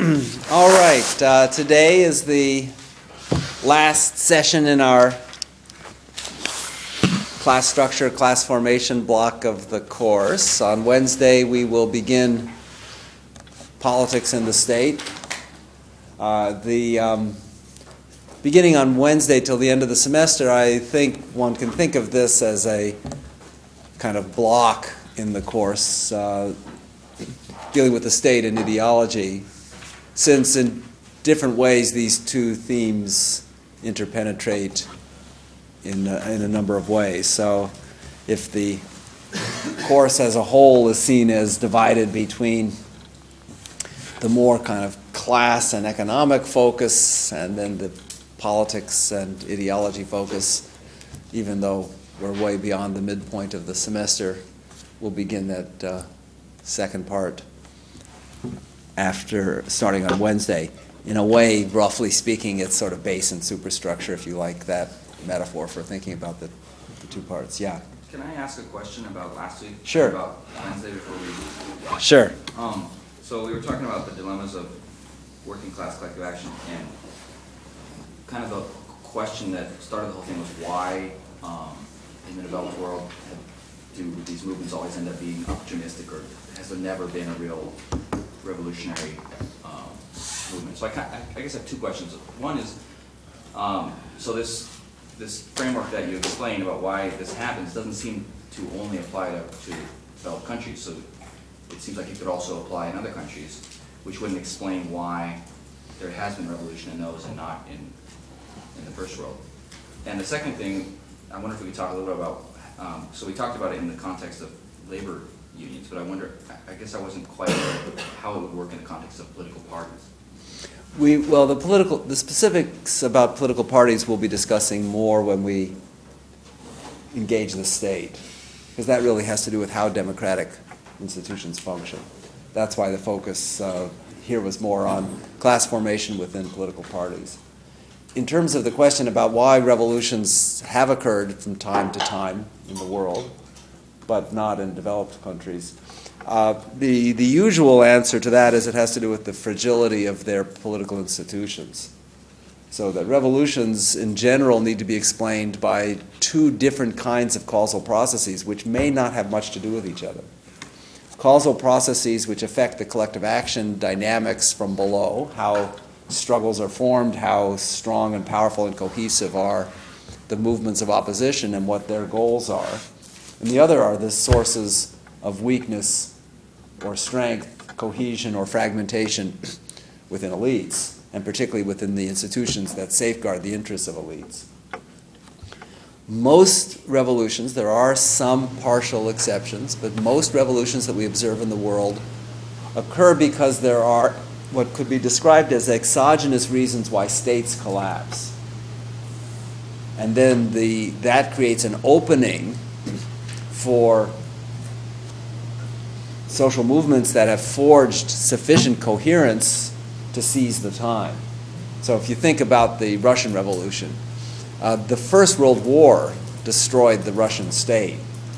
All right, today is the last session in our class structure, class formation block of the course. On Wednesday, we will begin politics in the state. Beginning on Wednesday till the end of the semester, I think one can think of this as a kind of block in the course dealing with the state and ideology, since in different ways these two themes interpenetrate in a number of ways. So if the course as a whole is seen as divided between the more kind of class and economic focus and then the politics and ideology focus, even though we're way beyond the midpoint of the semester, we'll begin that second part after starting on Wednesday. In a way, roughly speaking, it's sort of base and superstructure, if you like that metaphor for thinking about the two parts. Yeah. Can I ask a question about last week? Sure. About Wednesday before we... Sure. So we were talking about the dilemmas of working class collective action, and kind of the question that started the whole thing was why in the developed world do these movements always end up being opportunistic, or has there never been a real revolutionary movement? So I guess I have two questions. One is, so this framework that you explained about why this happens doesn't seem to only apply to developed countries. So it seems like it could also apply in other countries, which wouldn't explain why there has been revolution in those and not in the first world. And the second thing, I wonder if we could talk a little bit about, so we talked about it in the context of labor unions, but I guess I wasn't quite sure how it would work in the context of political parties. The specifics about political parties we'll be discussing more when we engage the state, because that really has to do with how democratic institutions function. That's why the focus here was more on class formation within political parties. In terms of the question about why revolutions have occurred from time to time in the world, but not in developed countries, the usual answer to that is it has to do with the fragility of their political institutions. So that revolutions in general need to be explained by two different kinds of causal processes which may not have much to do with each other. Causal processes which affect the collective action dynamics from below, how struggles are formed, how strong and powerful and cohesive are the movements of opposition and what their goals are. And the other are the sources of weakness or strength, cohesion or fragmentation within elites, and particularly within the institutions that safeguard the interests of elites. Most revolutions, there are some partial exceptions, but most revolutions that we observe in the world occur because there are what could be described as exogenous reasons why states collapse. And then that creates an opening for social movements that have forged sufficient coherence to seize the time. So if you think about the Russian Revolution, the First World War destroyed the Russian state.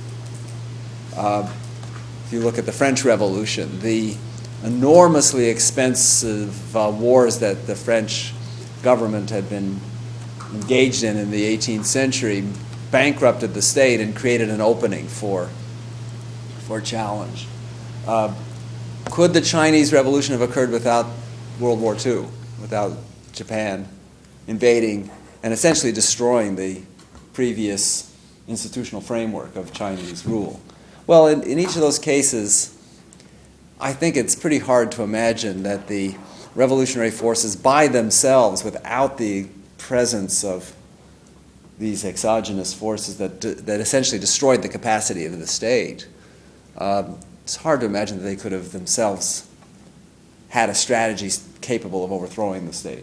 If you look at the French Revolution, the enormously expensive wars that the French government had been engaged in the 18th century bankrupted the state and created an opening for challenge. Could the Chinese Revolution have occurred without World War II, without Japan invading and essentially destroying the previous institutional framework of Chinese rule? Well, in each of those cases, I think it's pretty hard to imagine that the revolutionary forces by themselves, without the presence of these exogenous forces that essentially destroyed the capacity of the state, it's hard to imagine that they could have themselves had a strategy capable of overthrowing the state.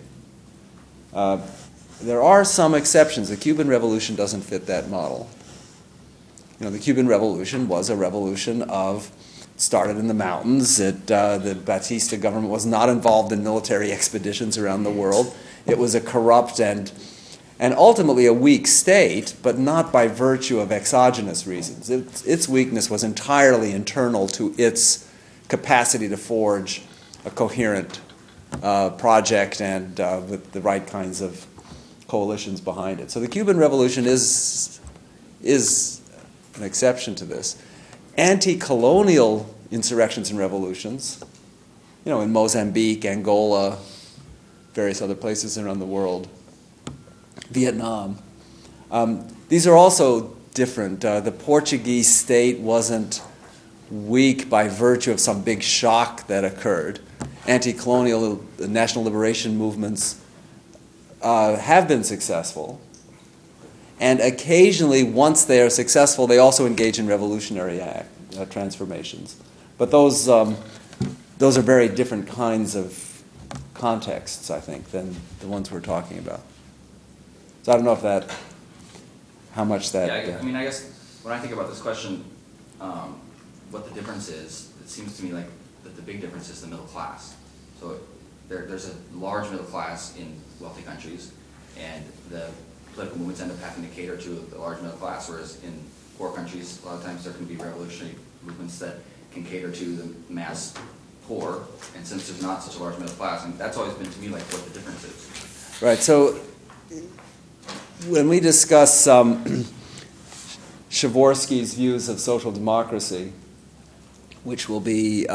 There are some exceptions. The Cuban Revolution doesn't fit that model. The Cuban Revolution was a revolution started in the mountains. The Batista government was not involved in military expeditions around the world. It was a corrupt and ultimately a weak state, but not by virtue of exogenous reasons. Its weakness was entirely internal to its capacity to forge a coherent project and with the right kinds of coalitions behind it. So the Cuban Revolution is an exception to this. Anti-colonial insurrections and revolutions, in Mozambique, Angola, various other places around the world, Vietnam. These are also different. The Portuguese state wasn't weak by virtue of some big shock that occurred. Anti-colonial national liberation movements have been successful. And occasionally, once they are successful, they also engage in revolutionary transformations. But those are very different kinds of contexts, I think, than the ones we're talking about. So I don't know how much that... Yeah, I guess when I think about this question, what the difference is, it seems to me like that the big difference is the middle class. So there's a large middle class in wealthy countries, and the political movements end up having to cater to the large middle class, whereas in poor countries, a lot of times there can be revolutionary movements that can cater to the mass poor, and since there's not such a large middle class, and that's always been to me like what the difference is. Right, so when we discuss Przeworski's views of social democracy, which will be,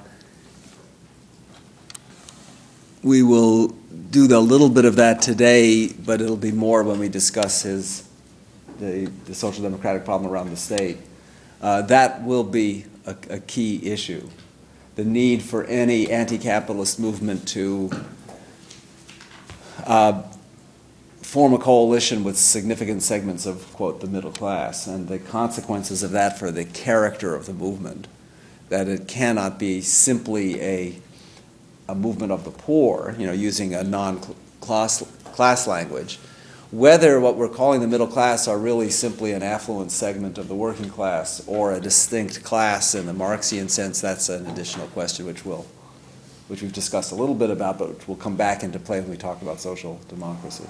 we will do a little bit of that today, but it'll be more when we discuss the social democratic problem around the state. That will be a key issue. The need for any anti-capitalist movement to form a coalition with significant segments of, quote, the middle class, and the consequences of that for the character of the movement, that it cannot be simply a movement of the poor, using a non-class language. Whether what we're calling the middle class are really simply an affluent segment of the working class or a distinct class in the Marxian sense, that's an additional question which we've discussed a little bit about, but which will come back into play when we talk about social democracy.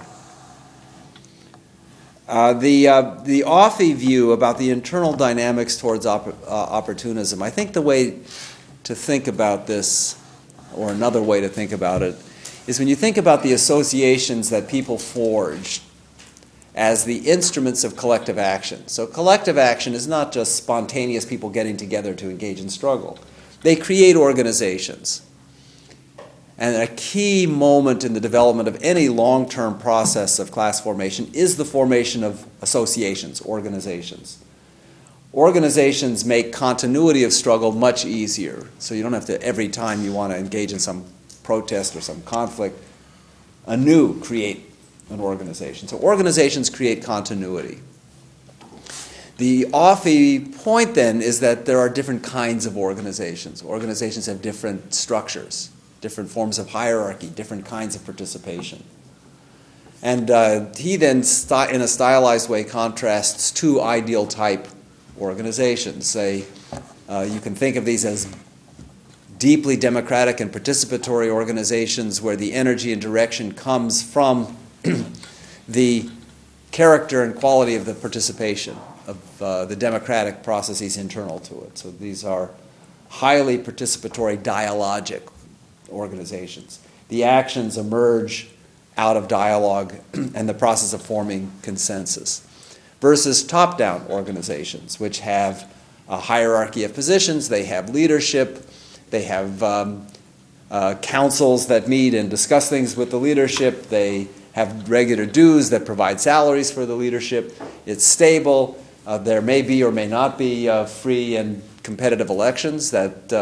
The Offee view about the internal dynamics towards opportunism, I think the way to think about this, or another way to think about it, is when you think about the associations that people forge as the instruments of collective action. So collective action is not just spontaneous people getting together to engage in struggle. They create organizations. And a key moment in the development of any long-term process of class formation is the formation of associations, organizations. Organizations make continuity of struggle much easier. So you don't have to, every time you want to engage in some protest or some conflict, anew create an organization. So organizations create continuity. The Offee point then is that there are different kinds of organizations. Organizations have different structures, different forms of hierarchy, different kinds of participation. And he then, in a stylized way, contrasts two ideal type organizations. Say, you can think of these as deeply democratic and participatory organizations where the energy and direction comes from the character and quality of the participation of the democratic processes internal to it. So these are highly participatory dialogic organizations. The actions emerge out of dialogue and the process of forming consensus. Versus top-down organizations, which have a hierarchy of positions, they have leadership, they have councils that meet and discuss things with the leadership, they have regular dues that provide salaries for the leadership, it's stable, there may be or may not be free and competitive elections,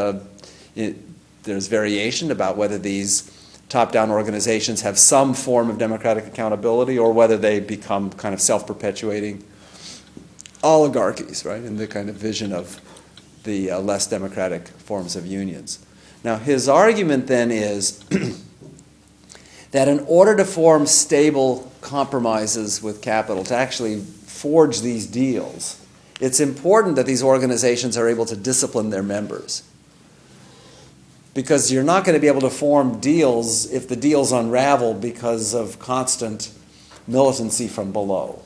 there's variation about whether these top-down organizations have some form of democratic accountability or whether they become kind of self-perpetuating oligarchies, right, in the kind of vision of the less democratic forms of unions. Now, his argument then is that in order to form stable compromises with capital, to actually forge these deals, it's important that these organizations are able to discipline their members. Because you're not going to be able to form deals if the deals unravel because of constant militancy from below.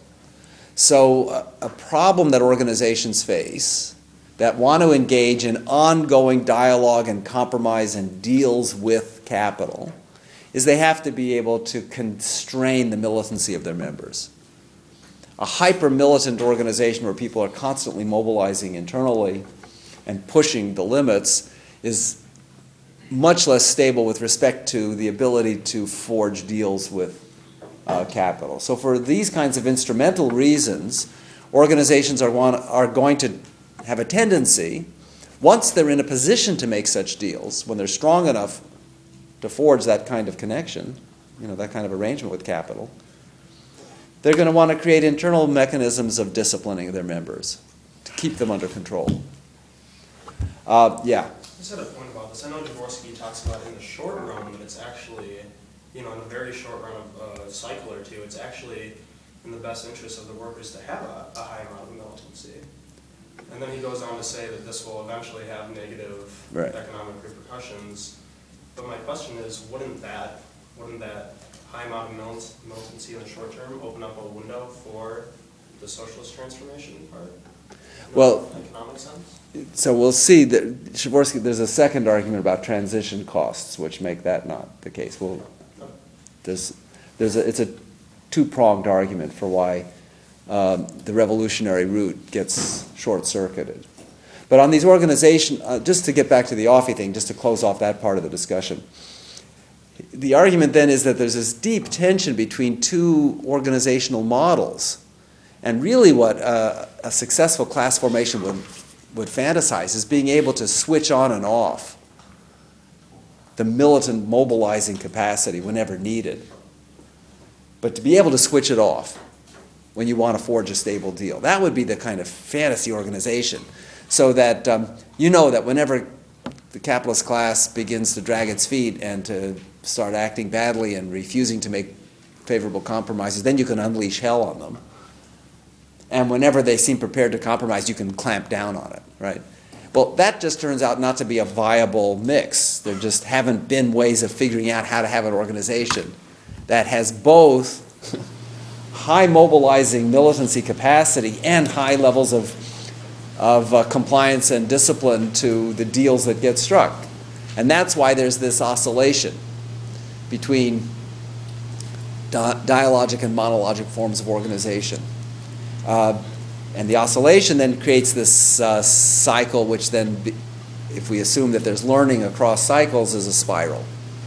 So a problem that organizations face that want to engage in ongoing dialogue and compromise and deals with capital is they have to be able to constrain the militancy of their members. A hyper-militant organization where people are constantly mobilizing internally and pushing the limits is much less stable with respect to the ability to forge deals with capital. So for these kinds of instrumental reasons, organizations are going to have a tendency, once they're in a position to make such deals, when they're strong enough to forge that kind of connection, that kind of arrangement with capital, they're going to want to create internal mechanisms of disciplining their members to keep them under control. Yeah. I just had a point about this. I know Dvorsky talks about in the short run that it's actually, in a very short run of a cycle or two, it's actually in the best interest of the workers to have a high amount of militancy. And then he goes on to say that this will eventually have negative economic repercussions. But my question is, wouldn't that high amount of militancy in the short term open up a window for the socialist transformation part? Well, in an economic sense? So we'll see that Dvorsky, there's a second argument about transition costs, which make that not the case. It's a two-pronged argument for why the revolutionary route gets short-circuited. But on these organizations, just to get back to the Offie thing, just to close off that part of the discussion, the argument then is that there's this deep tension between two organizational models. And really what a successful class formation would fantasize is being able to switch on and off the militant mobilizing capacity whenever needed. But to be able to switch it off when you want to forge a stable deal. That would be the kind of fantasy organization. So that that whenever the capitalist class begins to drag its feet and to start acting badly and refusing to make favorable compromises, then you can unleash hell on them. And whenever they seem prepared to compromise, you can clamp down on it, right? Well, that just turns out not to be a viable mix. There just haven't been ways of figuring out how to have an organization that has both high mobilizing militancy capacity and high levels of compliance and discipline to the deals that get struck. And that's why there's this oscillation between dialogic and monologic forms of organization. And the oscillation then creates this cycle, which then, if we assume that there's learning across cycles, is a spiral.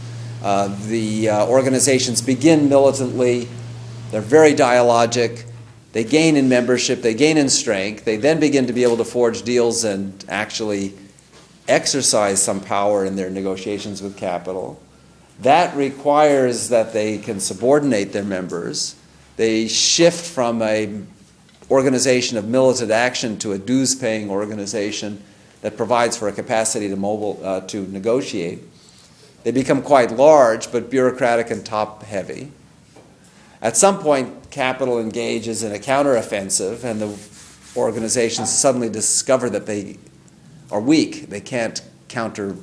The organizations begin militantly, they're very dialogic, they gain in membership, they gain in strength, they then begin to be able to forge deals and actually exercise some power in their negotiations with capital. That requires that they can subordinate their members. They shift from an organization of militant action to a dues-paying organization that provides for a capacity to negotiate. They become quite large, but bureaucratic and top-heavy. At some point, capital engages in a counteroffensive, and the organizations suddenly discover that they are weak. They can't counteract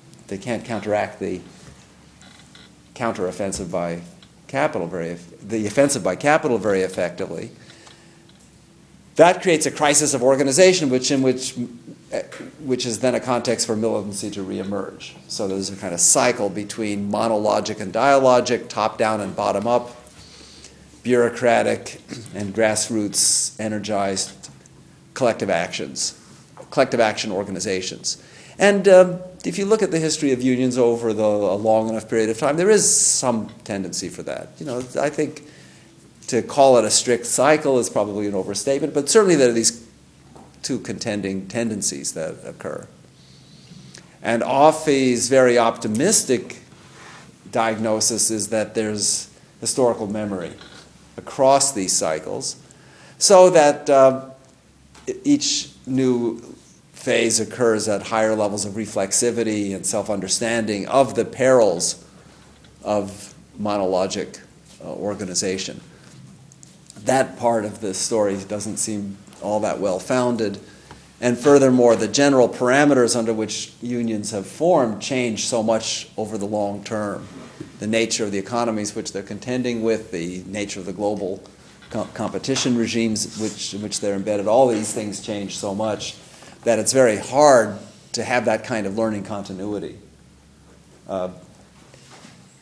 the counteroffensive by capital the offensive by capital very effectively. That creates a crisis of organization, which is then a context for militancy to reemerge. So there's a kind of cycle between monologic and dialogic, top-down and bottom-up, bureaucratic and grassroots energized collective action organizations. And if you look at the history of unions over a long enough period of time, there is some tendency for that. I think to call it a strict cycle is probably an overstatement, but certainly there are these two contending tendencies that occur. And Offie's very optimistic diagnosis is that there's historical memory across these cycles, so that each new phase occurs at higher levels of reflexivity and self-understanding of the perils of monologic organization. That part of the story doesn't seem all that well-founded. And furthermore, the general parameters under which unions have formed change so much over the long term. The nature of the economies which they're contending with, the nature of the global competition regimes in which they're embedded, all these things change so much that it's very hard to have that kind of learning continuity.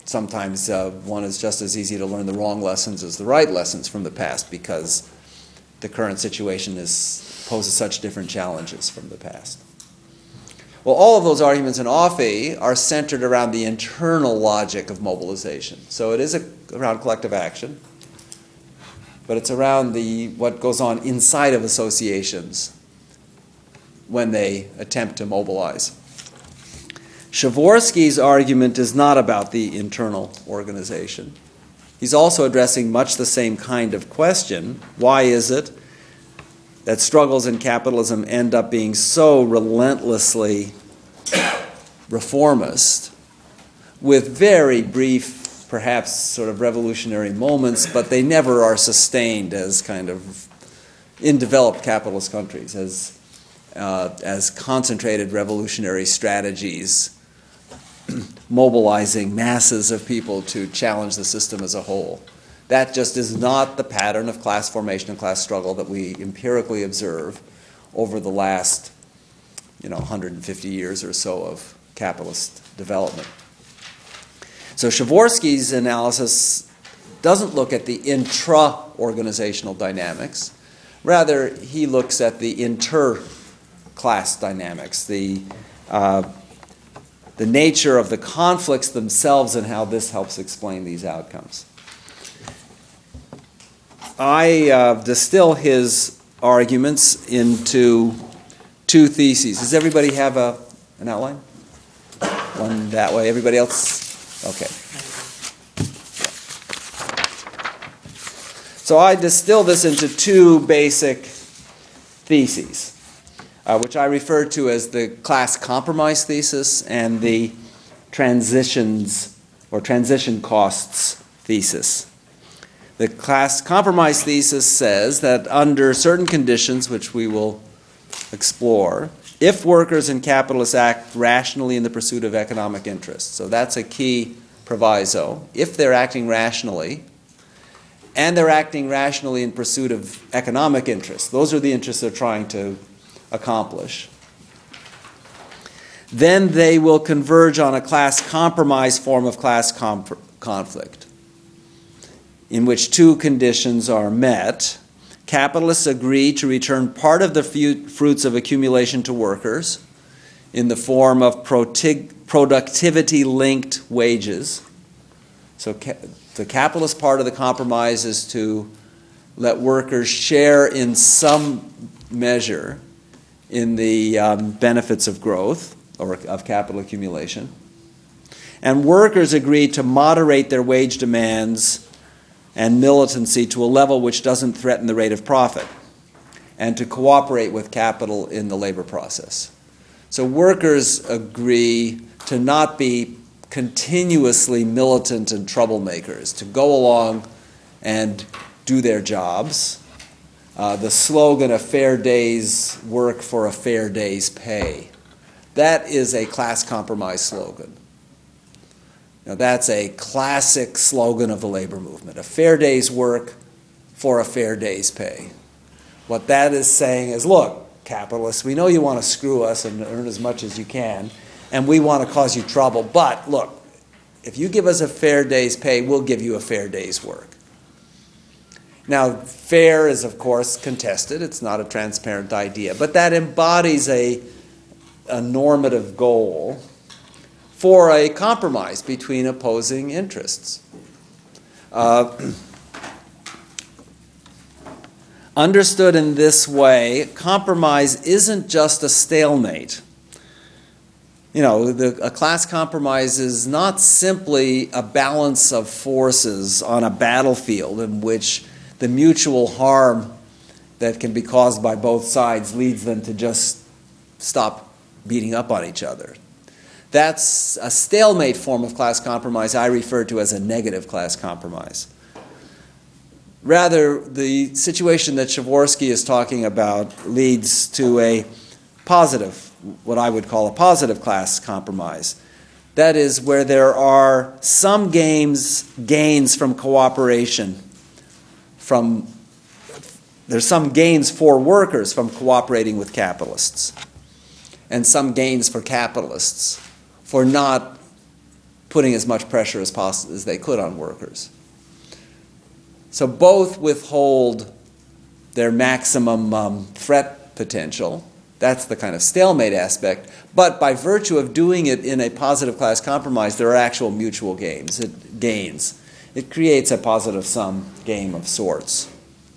sometimes one is just as easy to learn the wrong lessons as the right lessons from the past because the current situation poses such different challenges from the past. Well, all of those arguments in Offee are centered around the internal logic of mobilization. So it is around collective action, but it's around what goes on inside of associations when they attempt to mobilize. Przeworski's argument is not about the internal organization. He's also addressing much the same kind of question. Why is it that struggles in capitalism end up being so relentlessly reformist, with very brief, perhaps sort of revolutionary moments, but they never are sustained as kind of in developed capitalist countries, as concentrated revolutionary strategies mobilizing masses of people to challenge the system as a whole. That just is not the pattern of class formation and class struggle that we empirically observe over the last 150 years or so of capitalist development. So Przeworski's analysis doesn't look at the intra-organizational dynamics. Rather, he looks at the inter-class dynamics, the nature of the conflicts themselves and how this helps explain these outcomes. I distill his arguments into two theses. Does everybody have an outline? One that way. Everybody else? Okay. So I distill this into two basic theses, which I refer to as the class compromise thesis and the transitions or transition costs thesis. The class compromise thesis says that under certain conditions, which we will explore, if workers and capitalists act rationally in the pursuit of economic interests, so that's a key proviso, if they're acting rationally, and they're acting rationally in pursuit of economic interests, those are the interests they're trying to accomplish, then they will converge on a class compromise form of class conflict, in which two conditions are met. Capitalists agree to return part of the fruits of accumulation to workers in the form of productivity-linked wages. So the capitalist part of the compromise is to let workers share in some measure in the benefits of growth or of capital accumulation. And workers agree to moderate their wage demands and militancy to a level which doesn't threaten the rate of profit, and to cooperate with capital in the labor process. So workers agree to not be continuously militant and troublemakers, to go along and do their jobs. The slogan, "A fair day's work for a fair day's pay," that is a class compromise slogan. Now, that's a classic slogan of the labor movement, a fair day's work for a fair day's pay. What that is saying is, look, capitalists, we know you want to screw us and earn as much as you can, and we want to cause you trouble, but look, if you give us a fair day's pay, we'll give you a fair day's work. Now, fair is, of course, contested. It's not a transparent idea, but that embodies a normative goal for a compromise between opposing interests. Understood in this way, compromise isn't just a stalemate. A class compromise is not simply a balance of forces on a battlefield in which the mutual harm that can be caused by both sides leads them to just stop beating up on each other. That's a stalemate form of class compromise I refer to as a negative class compromise. Rather, the situation that Przeworski is talking about leads to a positive, what I would call a positive class compromise. That is where there are some gains from cooperation. There's some gains for workers from cooperating with capitalists, and some gains for capitalists for not putting as much pressure as possible as they could on workers. So both withhold their maximum threat potential. That's the kind of stalemate aspect. But by virtue of doing it in a positive class compromise, there are actual mutual gains. It creates a positive sum game of sorts.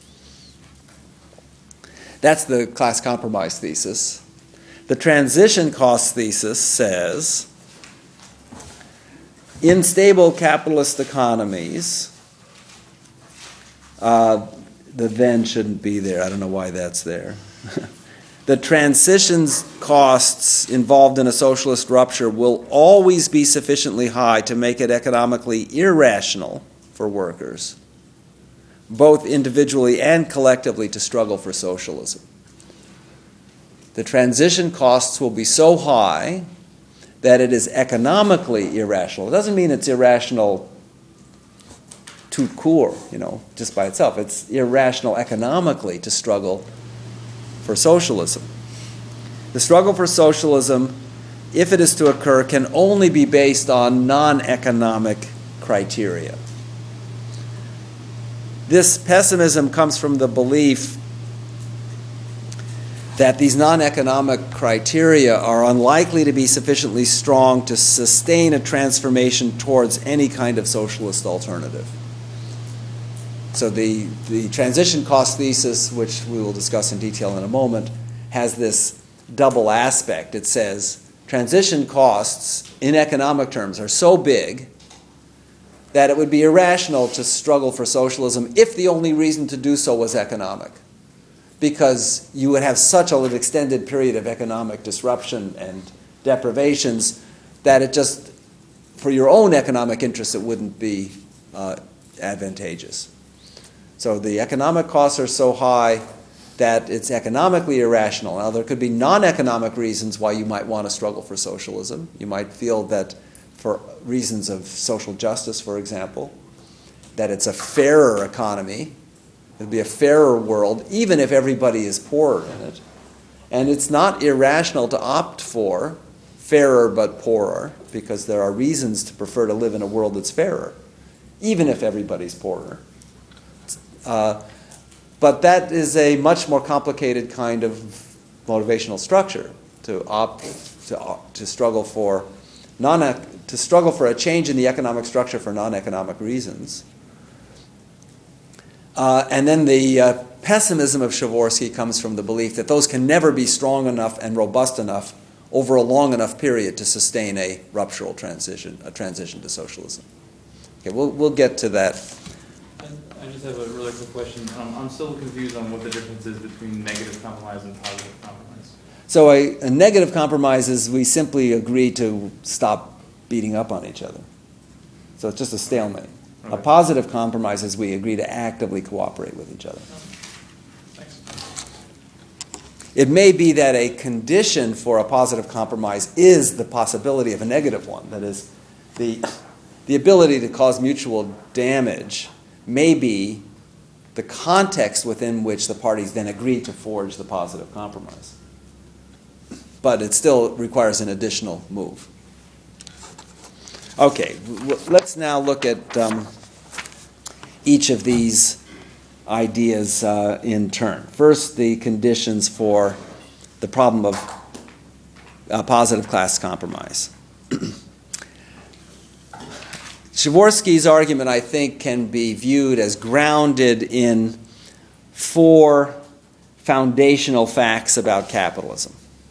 That's the class compromise thesis. The transition cost thesis says, in stable capitalist economies, the then shouldn't be there. I don't know why that's there. The transitions costs involved in a socialist rupture will always be sufficiently high to make it economically irrational for workers, both individually and collectively, to struggle for socialism. The transition costs will be so high that it is economically irrational. It doesn't mean it's irrational tout court, just by itself. It's irrational economically to struggle for socialism. The struggle for socialism, if it is to occur, can only be based on non-economic criteria. This pessimism comes from the belief that these non-economic criteria are unlikely to be sufficiently strong to sustain a transformation towards any kind of socialist alternative. So the transition cost thesis, which we will discuss in detail in a moment, has this double aspect. It says transition costs in economic terms are so big that it would be irrational to struggle for socialism if the only reason to do so was economic, because you would have such an extended period of economic disruption and deprivations that it just, for your own economic interests, it wouldn't be advantageous. So the economic costs are so high that it's economically irrational. Now, there could be non-economic reasons why you might want to struggle for socialism. You might feel that for reasons of social justice, for example, that it's a fairer economy. It would be a fairer world, even if everybody is poorer in it. And it's not irrational to opt for fairer but poorer, because there are reasons to prefer to live in a world that's fairer, even if everybody's poorer. But that is a much more complicated kind of motivational structure, to struggle for a change in the economic structure for non-economic reasons. And then the pessimism of Przeworski comes from the belief that those can never be strong enough and robust enough over a long enough period to sustain a ruptural transition, a transition to socialism. Okay, we'll get to that. I just have a really quick question. I'm still confused on what the difference is between negative compromise and positive compromise. So a negative compromise is we simply agree to stop beating up on each other. So it's just a stalemate. Okay. A positive compromise is we agree to actively cooperate with each other. Thanks. It may be that a condition for a positive compromise is the possibility of a negative one. That is, the ability to cause mutual damage may be the context within which the parties then agree to forge the positive compromise. But it still requires an additional move. Okay, let's now look at each of these ideas in turn. First, the conditions for the problem of positive class compromise. Przeworski's argument, I think, can be viewed as grounded in 4 foundational facts about capitalism.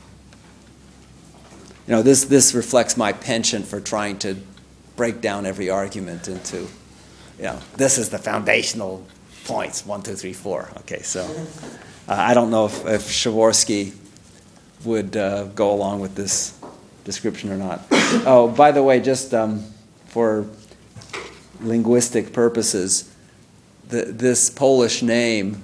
This reflects my penchant for trying to break down every argument into, this is the foundational points, 1, 2, 3, 4. Okay, so I don't know if Przeworski would go along with this description or not. Oh, by the way, just for linguistic purposes, this Polish name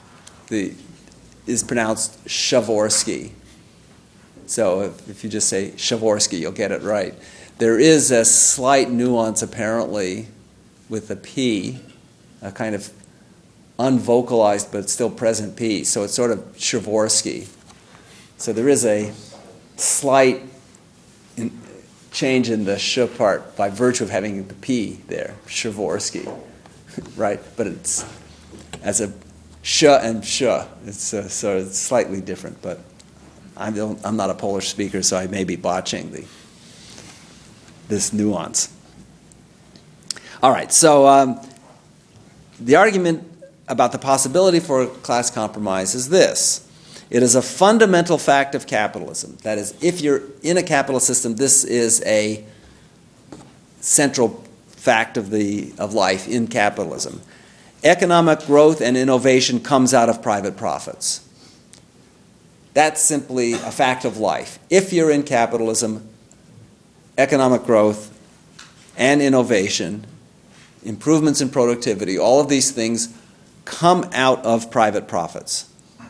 is pronounced Przeworski. So if you just say Przeworski, you'll get it right. There is a slight nuance, apparently, with the P, a kind of unvocalized but still present P. So it's sort of Przeworski. So there is a slight change in the sh part by virtue of having the P there, Przeworski, right? But it's as a sh and sh. It's so it's slightly different, but I'm not a Polish speaker, so I may be botching this nuance. All right, so the argument about the possibility for class compromise is this. It is a fundamental fact of capitalism. That is, if you're in a capitalist system, this is a central fact of life in capitalism. Economic growth and innovation comes out of private profits. That's simply a fact of life. If you're in capitalism, economic growth and innovation, improvements in productivity, all of these things come out of private profits.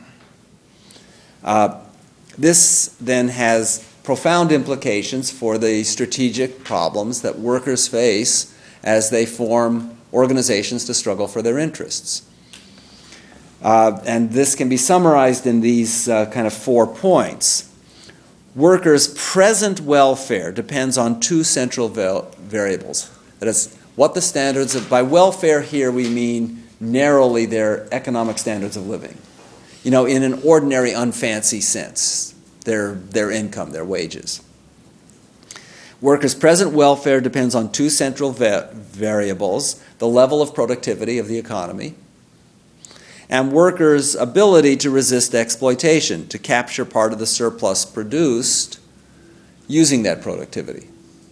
This then has profound implications for the strategic problems that workers face as they form organizations to struggle for their interests. And this can be summarized in these kind of 4 points. Workers' present welfare depends on 2 central variables. That is, what the standards of, by welfare here we mean narrowly their economic standards of living. You know, in an ordinary, unfancy sense, their income, their wages. Workers' present welfare depends on 2 central variables, the level of productivity of the economy, and workers' ability to resist exploitation, to capture part of the surplus produced using that productivity.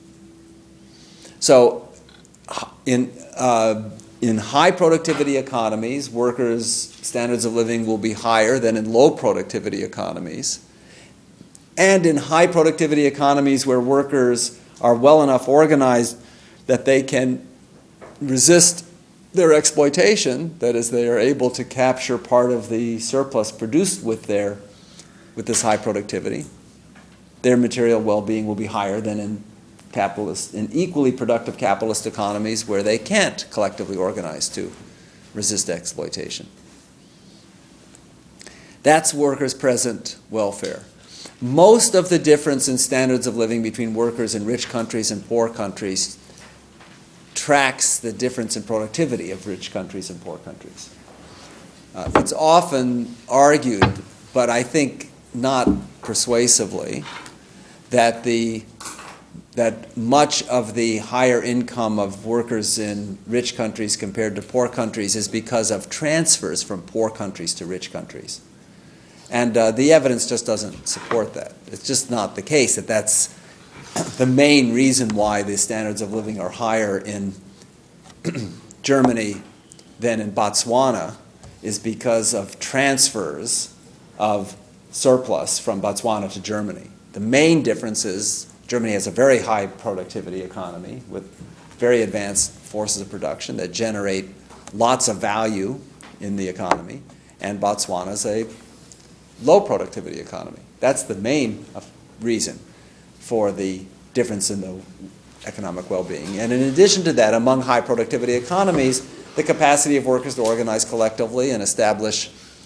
So, in high productivity economies, workers' standards of living will be higher than in low productivity economies. And in high productivity economies where workers are well enough organized that they can resist their exploitation, that is, they are able to capture part of the surplus produced with this high productivity, their material well-being will be higher than in equally productive capitalist economies where they can't collectively organize to resist exploitation. That's workers' present welfare. Most of the difference in standards of living between workers in rich countries and poor countries tracks the difference in productivity of rich countries and poor countries. It's often argued, but I think not persuasively, that much of the higher income of workers in rich countries compared to poor countries is because of transfers from poor countries to rich countries. And the evidence just doesn't support that. It's just not the case that that's the main reason why the standards of living are higher in Germany than in Botswana is because of transfers of surplus from Botswana to Germany. The main difference is Germany has a very high productivity economy with very advanced forces of production that generate lots of value in the economy, and Botswana is a low productivity economy. That's the main reason for the difference in the economic well-being. And in addition to that, among high productivity economies, the capacity of workers to organize collectively and establish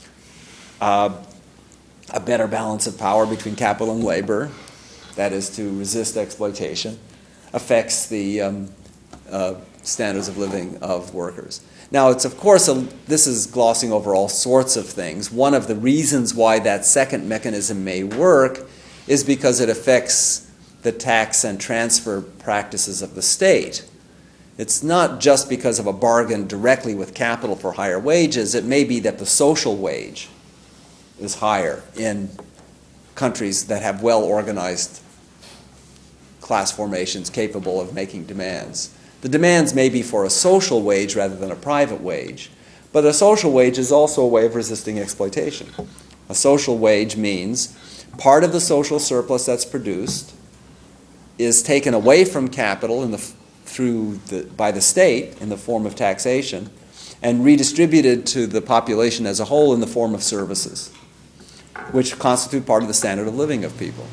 a better balance of power between capital and labor, that is to resist exploitation, affects the standards of living of workers. Now, it's of course, this is glossing over all sorts of things. One of the reasons why that second mechanism may work is because it affects the tax and transfer practices of the state. It's not just because of a bargain directly with capital for higher wages. It may be that the social wage is higher in countries that have well-organized class formations capable of making demands. The demands may be for a social wage rather than a private wage, but a social wage is also a way of resisting exploitation. A social wage means part of the social surplus that's produced is taken away from capital by the state in the form of taxation and redistributed to the population as a whole in the form of services, which constitute part of the standard of living of people.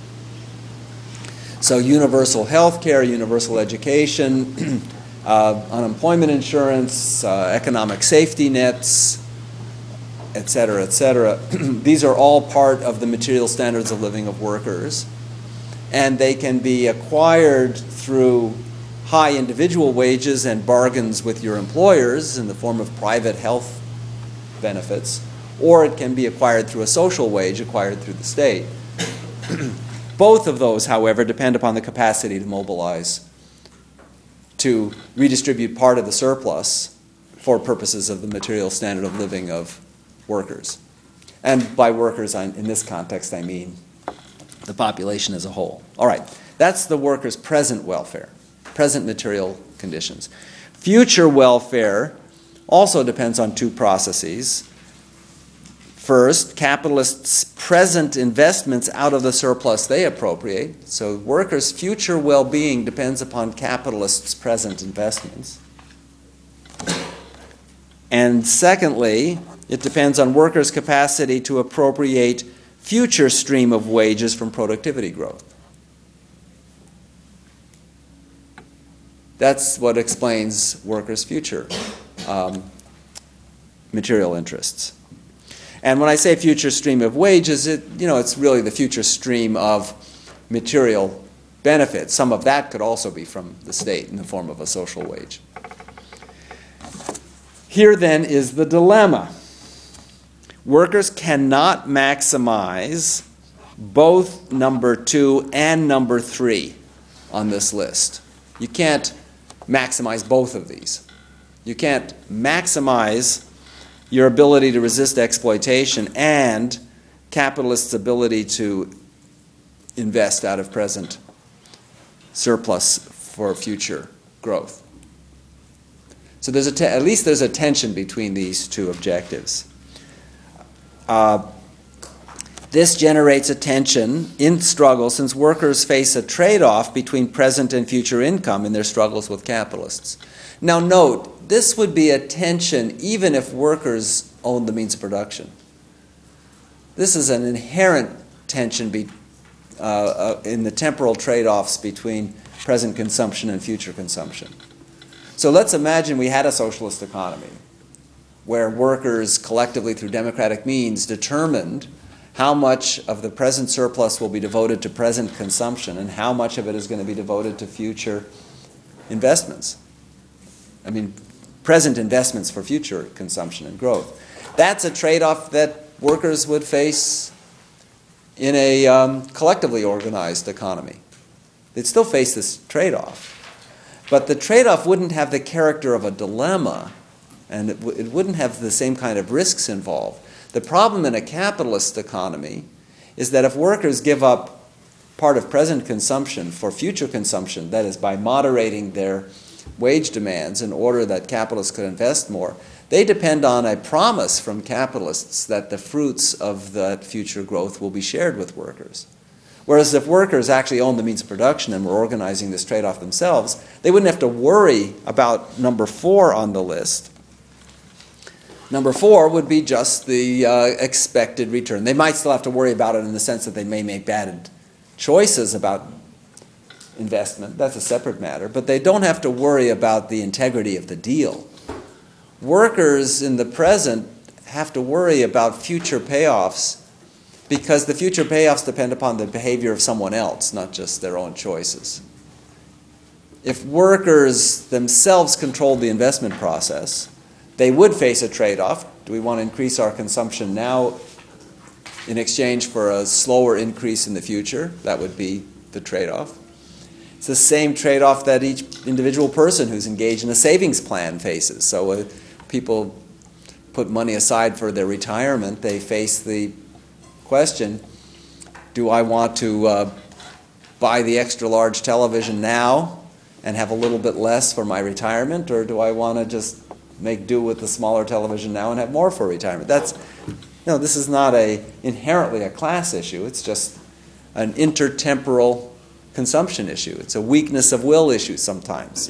So universal health care, universal education, unemployment insurance, economic safety nets, et cetera, these are all part of the material standards of living of workers. and they can be acquired through high individual wages and bargains with your employers in the form of private health benefits, or it can be acquired through a social wage acquired through the state. Both of those, however, depend upon the capacity to mobilize to redistribute part of the surplus for purposes of the material standard of living of workers. And by workers, in this context, I mean the population as a whole. All right, that's the workers' present welfare, present material conditions. Future welfare also depends on two processes. First, capitalists' present investments out of the surplus they appropriate. So workers' future well-being depends upon capitalists' present investments. And secondly, it depends on workers' capacity to appropriate future stream of wages from productivity growth. That's what explains workers' future material interests. And when I say future stream of wages, it's really the future stream of material benefits. Some of that could also be from the state in the form of a social wage. Here then is the dilemma. Workers cannot maximize both number 2 and number 3 on this list. You can't maximize both of these. You can't maximize your ability to resist exploitation and capitalists' ability to invest out of present surplus for future growth. So at least there's a tension between these two objectives. This generates a tension in struggle since workers face a trade-off between present and future income in their struggles with capitalists. Now note, this would be a tension even if workers own the means of production. This is an inherent tension in the temporal trade-offs between present consumption and future consumption. So let's imagine we had a socialist economy where workers collectively through democratic means determined how much of the present surplus will be devoted to present consumption and how much of it is going to be devoted to future investments. I mean, present investments for future consumption and growth. That's a trade-off that workers would face in a collectively organized economy. They'd still face this trade-off. But the trade-off wouldn't have the character of a dilemma, and it wouldn't have the same kind of risks involved. The problem in a capitalist economy is that if workers give up part of present consumption for future consumption, that is, by moderating their wage demands in order that capitalists could invest more, they depend on a promise from capitalists that the fruits of that future growth will be shared with workers. Whereas if workers actually own the means of production and were organizing this trade-off themselves, they wouldn't have to worry about number 4 on the list. Number 4 would be just the expected return. They might still have to worry about it in the sense that they may make bad choices about investment. That's a separate matter. But they don't have to worry about the integrity of the deal. Workers in the present have to worry about future payoffs because the future payoffs depend upon the behavior of someone else, not just their own choices. If workers themselves controlled the investment process, they would face a trade-off. Do we want to increase our consumption now in exchange for a slower increase in the future? That would be the trade-off. It's the same trade-off that each individual person who's engaged in a savings plan faces. So people put money aside for their retirement, they face the question, do I want to buy the extra large television now and have a little bit less for my retirement, or do I want to just make do with the smaller television now and have more for retirement? This is not inherently a class issue. It's just an intertemporal consumption issue. It's a weakness of will issue sometimes.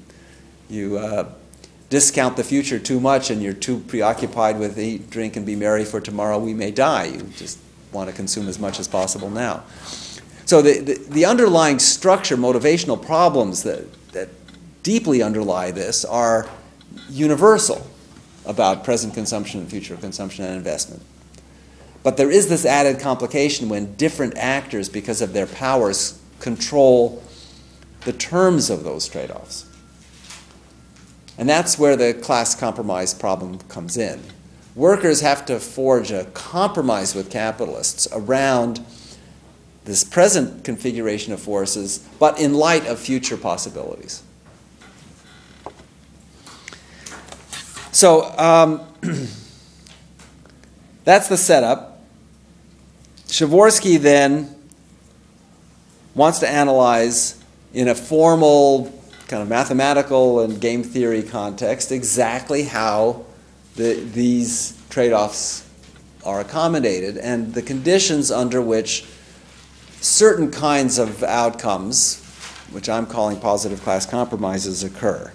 You discount the future too much and you're too preoccupied with eat, drink, and be merry, for tomorrow we may die. You just want to consume as much as possible now. So the underlying structure, motivational problems that deeply underlie this are universal about present consumption and future consumption and investment. But there is this added complication when different actors, because of their powers, control the terms of those trade-offs. And that's where the class compromise problem comes in. Workers have to forge a compromise with capitalists around this present configuration of forces, but in light of future possibilities. So that's the setup. Przeworski then wants to analyze in a formal kind of mathematical and game theory context exactly how these trade-offs are accommodated and the conditions under which certain kinds of outcomes, which I'm calling positive class compromises, occur.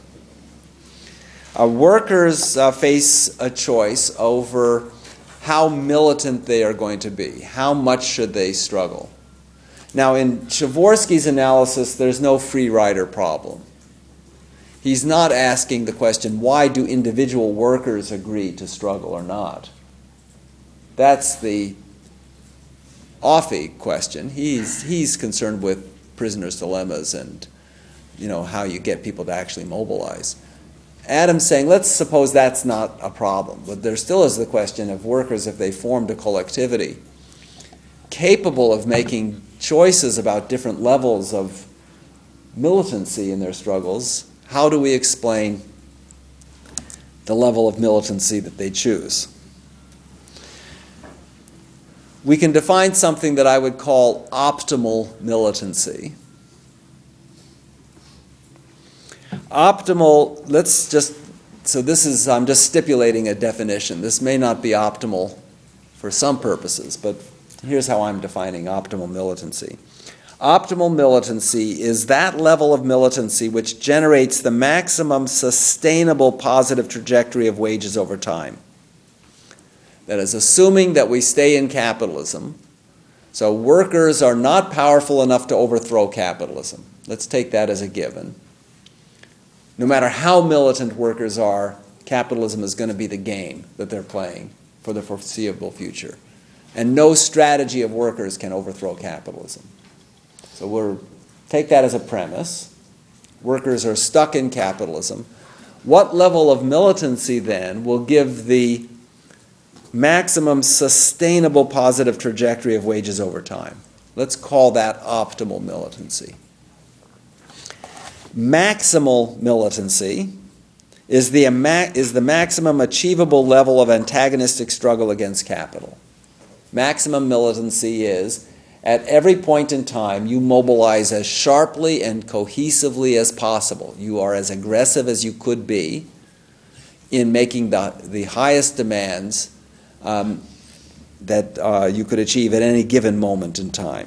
Workers face a choice over how militant they are going to be. How much should they struggle? Now, in Przeworski's analysis, there's no free rider problem. He's not asking the question, why do individual workers agree to struggle or not? That's the Offie question. He's concerned with prisoners' dilemmas and, how you get people to actually mobilize. Adam's saying, let's suppose that's not a problem, but there still is the question of workers, if they formed a collectivity capable of making choices about different levels of militancy in their struggles, how do we explain the level of militancy that they choose? We can define something that I would call optimal militancy. Optimal, I'm just stipulating a definition. This may not be optimal for some purposes, but here's how I'm defining optimal militancy. Optimal militancy is that level of militancy which generates the maximum sustainable positive trajectory of wages over time. That is, assuming that we stay in capitalism, so workers are not powerful enough to overthrow capitalism. Let's take that as a given. No matter how militant workers are, capitalism is going to be the game that they're playing for the foreseeable future. And no strategy of workers can overthrow capitalism. So take that as a premise. Workers are stuck in capitalism. What level of militancy then will give the maximum sustainable positive trajectory of wages over time? Let's call that optimal militancy. Maximal militancy is the maximum achievable level of antagonistic struggle against capital. Maximum militancy is, at every point in time, you mobilize as sharply and cohesively as possible. You are as aggressive as you could be in making the highest demands that you could achieve at any given moment in time.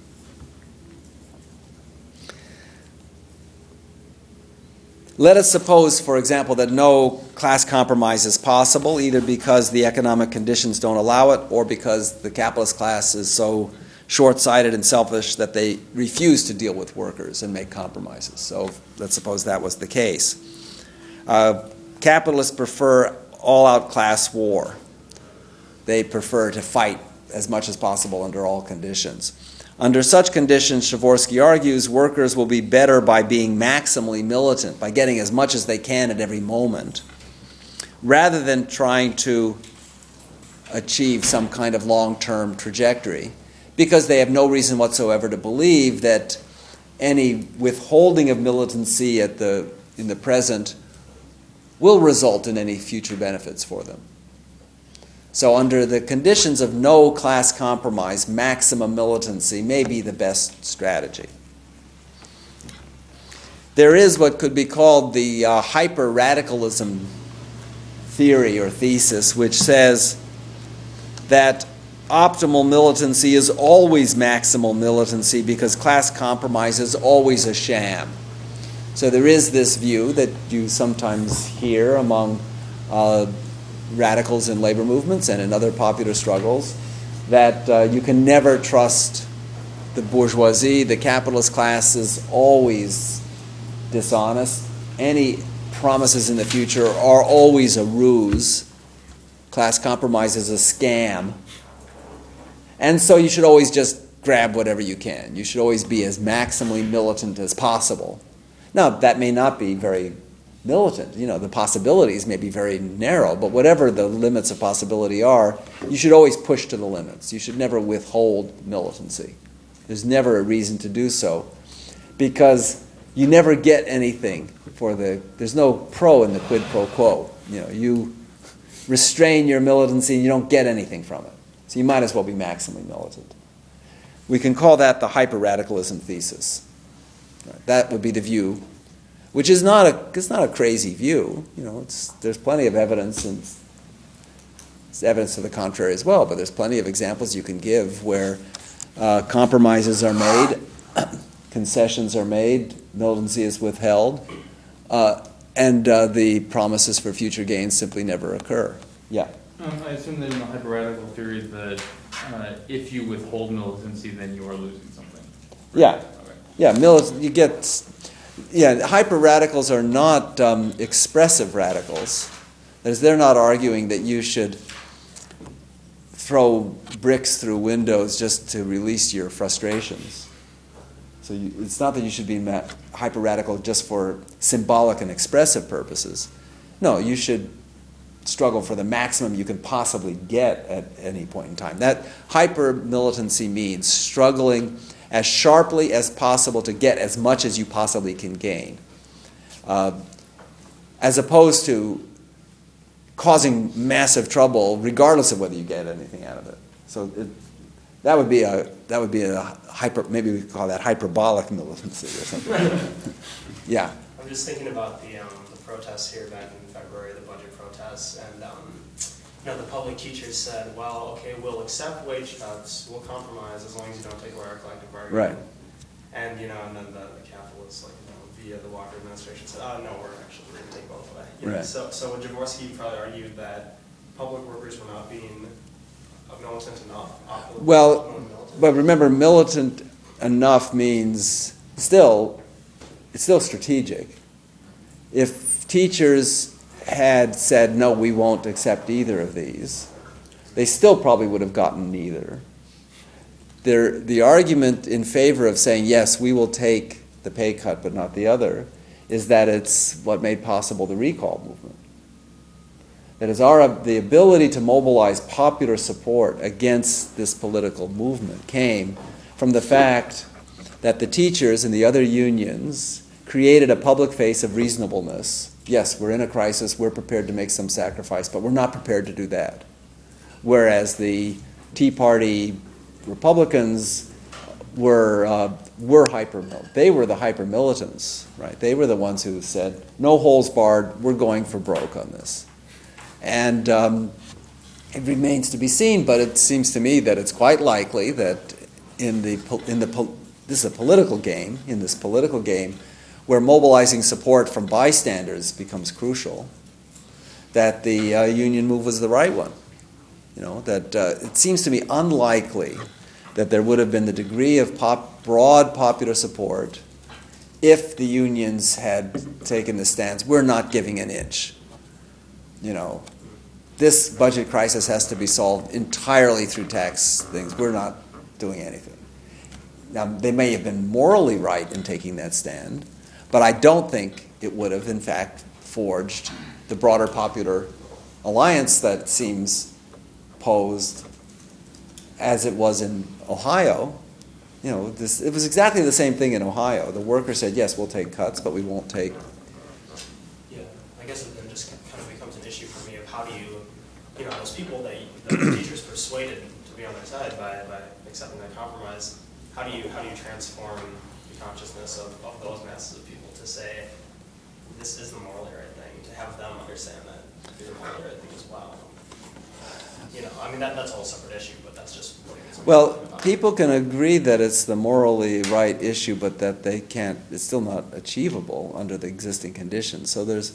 Let us suppose, for example, that no class compromise is possible, either because the economic conditions don't allow it or because the capitalist class is so short-sighted and selfish that they refuse to deal with workers and make compromises. So let's suppose that was the case. Capitalists prefer all-out class war. They prefer to fight as much as possible under all conditions. Under such conditions, Przeworski argues, workers will be better by being maximally militant, by getting as much as they can at every moment, rather than trying to achieve some kind of long-term trajectory, because they have no reason whatsoever to believe that any withholding of militancy in the present will result in any future benefits for them. So under the conditions of no class compromise, maximum militancy may be the best strategy. There is what could be called the hyper-radicalism theory or thesis, which says that optimal militancy is always maximal militancy because class compromise is always a sham. So there is this view that you sometimes hear among radicals in labor movements and in other popular struggles, that you can never trust the bourgeoisie. The capitalist class is always dishonest. Any promises in the future are always a ruse. Class compromise is a scam. And so you should always just grab whatever you can. You should always be as maximally militant as possible. Now, that may not be very militant. You know, the possibilities may be very narrow, but whatever the limits of possibility are, you should always push to the limits. You should never withhold militancy. There's never a reason to do so, because you never get anything for there's no pro in the quid pro quo. You know, you restrain your militancy and you don't get anything from it. So you might as well be maximally militant. We can call that the hyper-radicalism thesis. That would be the view, which is not a crazy view. You know, there's plenty of evidence, and it's evidence to the contrary as well, but there's plenty of examples you can give where compromises are made, concessions are made, militancy is withheld, and the promises for future gains simply never occur. Yeah? I assume that in the hyper-radical theory that if you withhold militancy, then you are losing something. Yeah. Okay. Yeah, hyper-radicals are not expressive radicals. That is, they're not arguing that you should throw bricks through windows just to release your frustrations. So it's not that you should be hyper-radical just for symbolic and expressive purposes. No, you should struggle for the maximum you can possibly get at any point in time. That hyper-militancy means struggling as sharply as possible to get as much as you possibly can gain, as opposed to causing massive trouble regardless of whether you get anything out of it. So that would be a hyper, maybe we could call that hyperbolic militancy or something. Yeah. I'm just thinking about the protests here back in February, the budget protests, and the public teachers said, well, okay, we'll accept wage cuts, we'll compromise as long as you don't take away our collective bargaining. Right. And and then the capitalists, via the Walker administration, said, oh no, we're going to take both away. Right. So what Jaworski probably argued that public workers were not being militant enough. Well, but remember, militant enough means it's still strategic. If teachers had said, no, we won't accept either of these, they still probably would have gotten neither. The argument in favor of saying, yes, we will take the pay cut but not the other, is that it's what made possible the recall movement. That is, the ability to mobilize popular support against this political movement came from the fact that the teachers and the other unions created a public face of reasonableness. Yes, we're in a crisis, we're prepared to make some sacrifice, but we're not prepared to do that. Whereas the Tea Party Republicans were hyper-militant. They were the hyper-militants, right? They were the ones who said, no holds barred, we're going for broke on this. And it remains to be seen, but it seems to me that it's quite likely that this is a political game, in this political game, where mobilizing support from bystanders becomes crucial, that the union move was the right one. That it seems to me unlikely that there would have been the degree of broad popular support if the unions had taken the stance, we're not giving an inch. This budget crisis has to be solved entirely through tax things. We're not doing anything. Now, they may have been morally right in taking that stand, but I don't think it would have, in fact, forged the broader popular alliance that seems posed as it was in Ohio. It was exactly the same thing in Ohio. The workers said, yes, we'll take cuts, but we won't take... Yeah, I guess it then just kind of becomes an issue for me of how do you, those people that the teachers persuaded to be on their side by accepting that compromise, how do you transform the consciousness of those masses of people to say, this is the morally right thing, to have them understand that it's the morally right thing as well. That's a whole separate issue, but that's just what it is. Well, people can agree that it's the morally right issue, but that they can't, it's still not achievable under the existing conditions. So there's,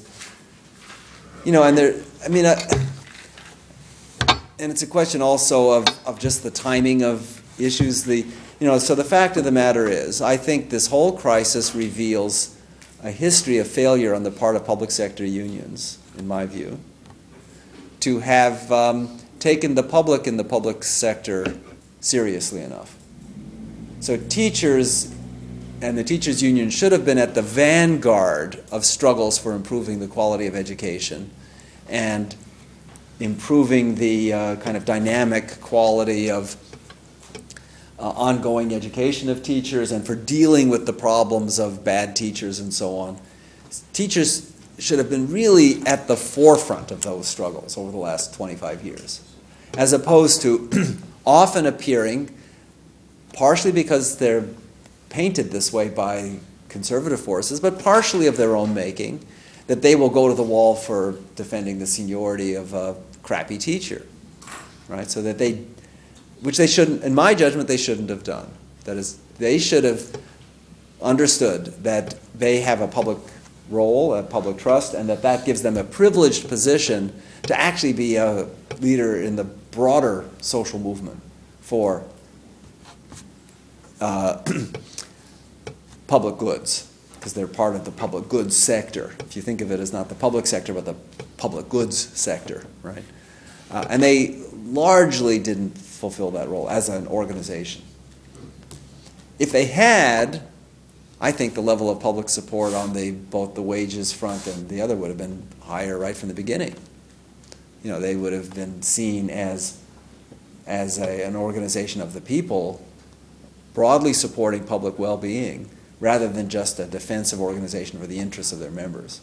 and it's a question also of just the timing of issues. So the fact of the matter is, I think this whole crisis reveals a history of failure on the part of public sector unions, in my view, to have taken the public in the public sector seriously enough. So teachers and the teachers' union should have been at the vanguard of struggles for improving the quality of education and improving the kind of dynamic quality of ongoing education of teachers and for dealing with the problems of bad teachers and so on. Teachers should have been really at the forefront of those struggles over the last 25 years, as opposed to often appearing, partially because they're painted this way by conservative forces, but partially of their own making, that they will go to the wall for defending the seniority of a crappy teacher, right? So that they, which they shouldn't, in my judgment, they shouldn't have done. That is, they should have understood that they have a public role, a public trust, and that gives them a privileged position to actually be a leader in the broader social movement for public goods, because they're part of the public goods sector. If you think of it as not the public sector, but the public goods sector, right? And they largely didn't fulfill that role as an organization. If they had, I think the level of public support on both the wages front and the other would have been higher right from the beginning. You know, they would have been seen as an organization of the people, broadly supporting public well-being, rather than just a defensive organization for the interests of their members.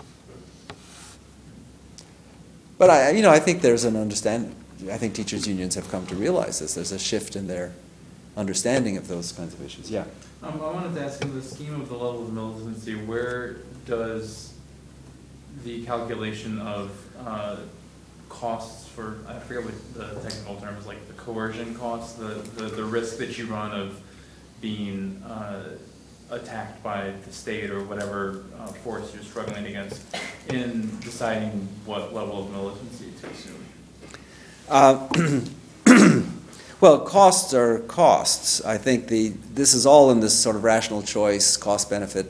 But I think there's an understanding. I think teachers' unions have come to realize this. There's a shift in their understanding of those kinds of issues. Yeah. I wanted to ask, in the scheme of the level of militancy, where does the calculation of costs for, I forget what the technical term is, like the coercion costs, the risk that you run of being attacked by the state or whatever force you're struggling against, in deciding what level of militancy to assume? Well, costs are costs. I think this is all in this sort of rational choice, cost-benefit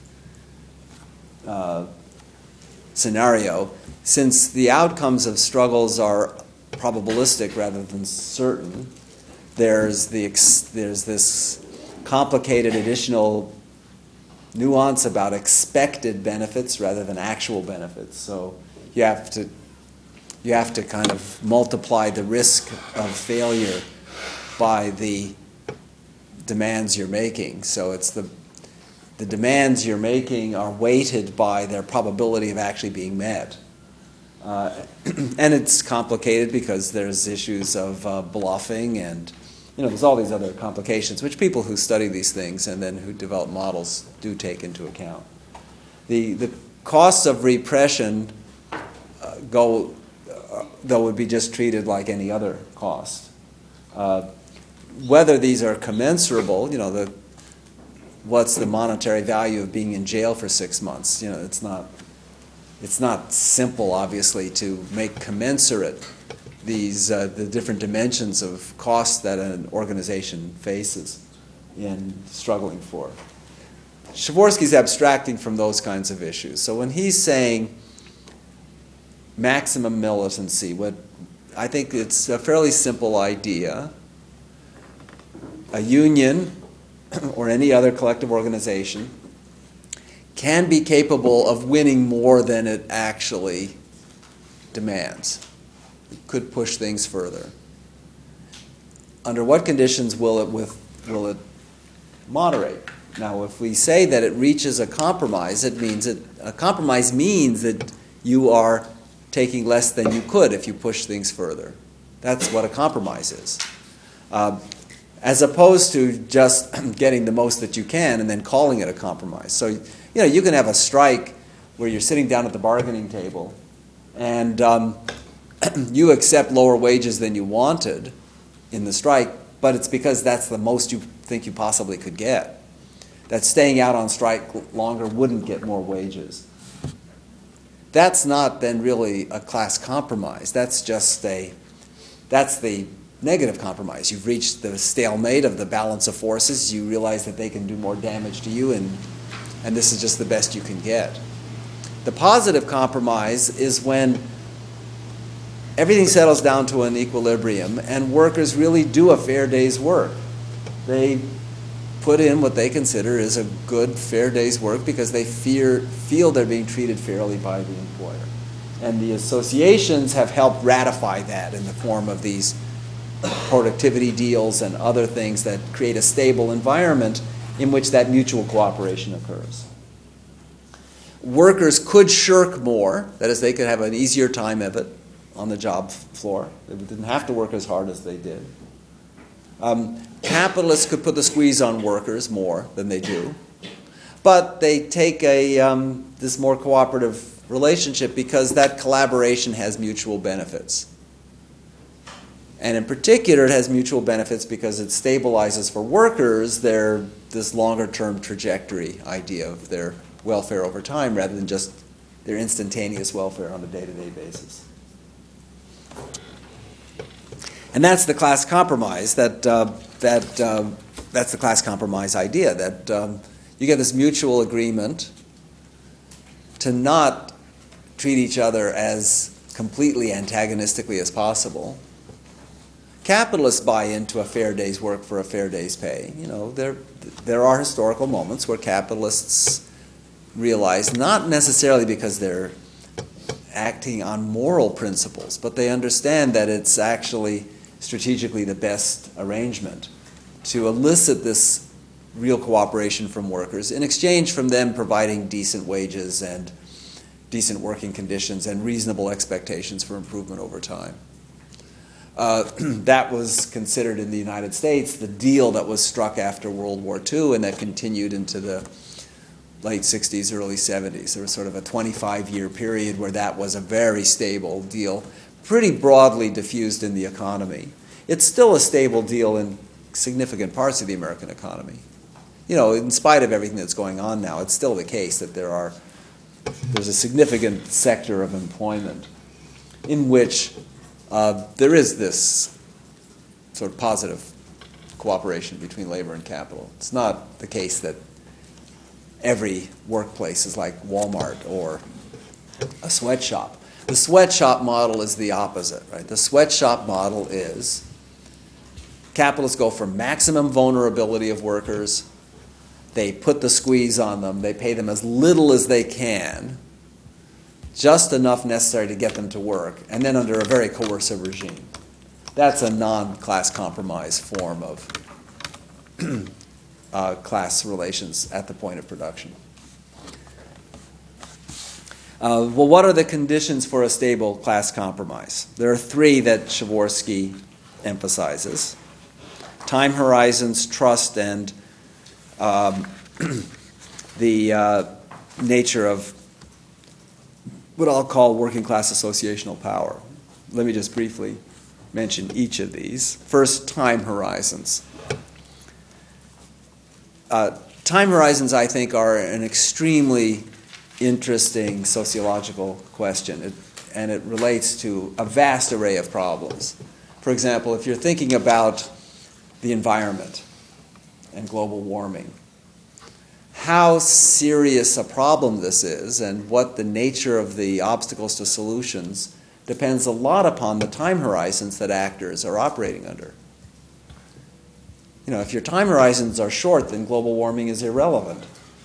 scenario. Since the outcomes of struggles are probabilistic rather than certain, there's this complicated additional nuance about expected benefits rather than actual benefits. So you have to kind of multiply the risk of failure by the demands you're making. So it's the demands you're making are weighted by their probability of actually being met. And it's complicated because there's issues of bluffing and, there's all these other complications, which people who study these things and then who develop models do take into account. The costs of repression though would be just treated like any other cost. Whether these are commensurable, what's the monetary value of being in jail for 6 months? It's not simple, obviously, to make commensurate the different dimensions of costs that an organization faces in struggling for. Przeworski's abstracting from those kinds of issues. So when he's saying maximum militancy, I think it's a fairly simple idea. A union or any other collective organization can be capable of winning more than it actually demands. It could push things further. Under what conditions will it moderate? Now, if we say that it reaches a compromise, a compromise means that you are taking less than you could if you push things further. That's what a compromise is. As opposed to just getting the most that you can and then calling it a compromise. So, you can have a strike where you're sitting down at the bargaining table and you accept lower wages than you wanted in the strike, but it's because that's the most you think you possibly could get. That staying out on strike longer wouldn't get more wages. That's not then really a class compromise. That's the negative compromise. You've reached the stalemate of the balance of forces. You realize that they can do more damage to you, and this is just the best you can get. The positive compromise is when everything settles down to an equilibrium and workers really do a fair day's work. They put in what they consider is a good, fair day's work because they feel they're being treated fairly by the employer. And the associations have helped ratify that in the form of these productivity deals and other things that create a stable environment in which that mutual cooperation occurs. Workers could shirk more, that is, they could have an easier time of it on the job floor. They didn't have to work as hard as they did. Capitalists could put the squeeze on workers more than they do, but they take this more cooperative relationship because that collaboration has mutual benefits. And in particular, it has mutual benefits because it stabilizes for workers this longer-term trajectory idea of their welfare over time rather than just their instantaneous welfare on a day-to-day basis. And that's the class compromise. That's the class compromise idea, that you get this mutual agreement to not treat each other as completely antagonistically as possible. Capitalists buy into a fair day's work for a fair day's pay. You know, there are historical moments where capitalists realize, not necessarily because they're acting on moral principles, but they understand that it's actually strategically the best arrangement to elicit this real cooperation from workers in exchange from them providing decent wages and decent working conditions and reasonable expectations for improvement over time. That was considered in the United States the deal that was struck after World War II and that continued into the late 60s, early 70s. There was sort of a 25-year period where that was a very stable deal, pretty broadly diffused in the economy. It's still a stable deal in significant parts of the American economy. You know, in spite of everything that's going on now, it's still the case that there's a significant sector of employment in which there is this sort of positive cooperation between labor and capital. It's not the case that every workplace is like Walmart or a sweatshop. The sweatshop model is the opposite, right? The sweatshop model is capitalists go for maximum vulnerability of workers. They put the squeeze on them. They pay them as little as they can, just enough necessary to get them to work, and then under a very coercive regime. That's a non-class compromise form of class relations at the point of production. Well, what are the conditions for a stable class compromise? There are three that Przeworski emphasizes: time horizons, trust, and the nature of what I'll call working class associational power. Let me just briefly mention each of these. First, time horizons. Time horizons, I think, are an extremely interesting sociological question, and it relates to a vast array of problems. For example, if you're thinking about the environment and global warming, how serious a problem this is and what the nature of the obstacles to solutions depends a lot upon the time horizons that actors are operating under. You know, if your time horizons are short, then global warming is irrelevant.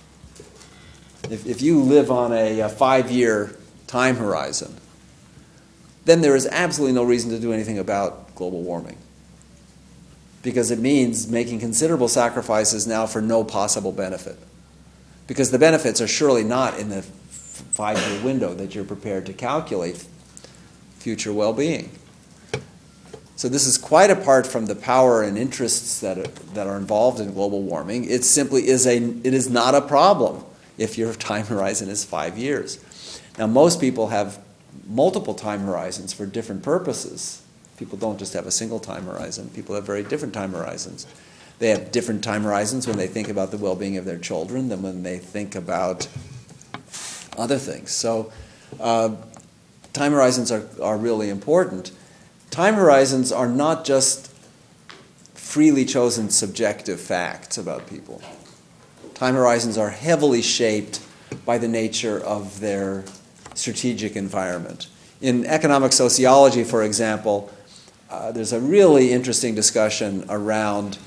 If you live on a 5-year time horizon, then there is absolutely no reason to do anything about global warming, because it means making considerable sacrifices now for no possible benefit, because the benefits are surely not in the 5-year window that you're prepared to calculate future well-being. So this is quite apart from the power and interests that are involved in global warming. It simply is not a problem if your time horizon is 5 years. Now, most people have multiple time horizons for different purposes. People don't just have a single time horizon. People have very different time horizons. They have different time horizons when they think about the well-being of their children than when they think about other things. So time horizons are really important. Time horizons are not just freely chosen subjective facts about people. Time horizons are heavily shaped by the nature of their strategic environment. In economic sociology, for example, there's a really interesting discussion around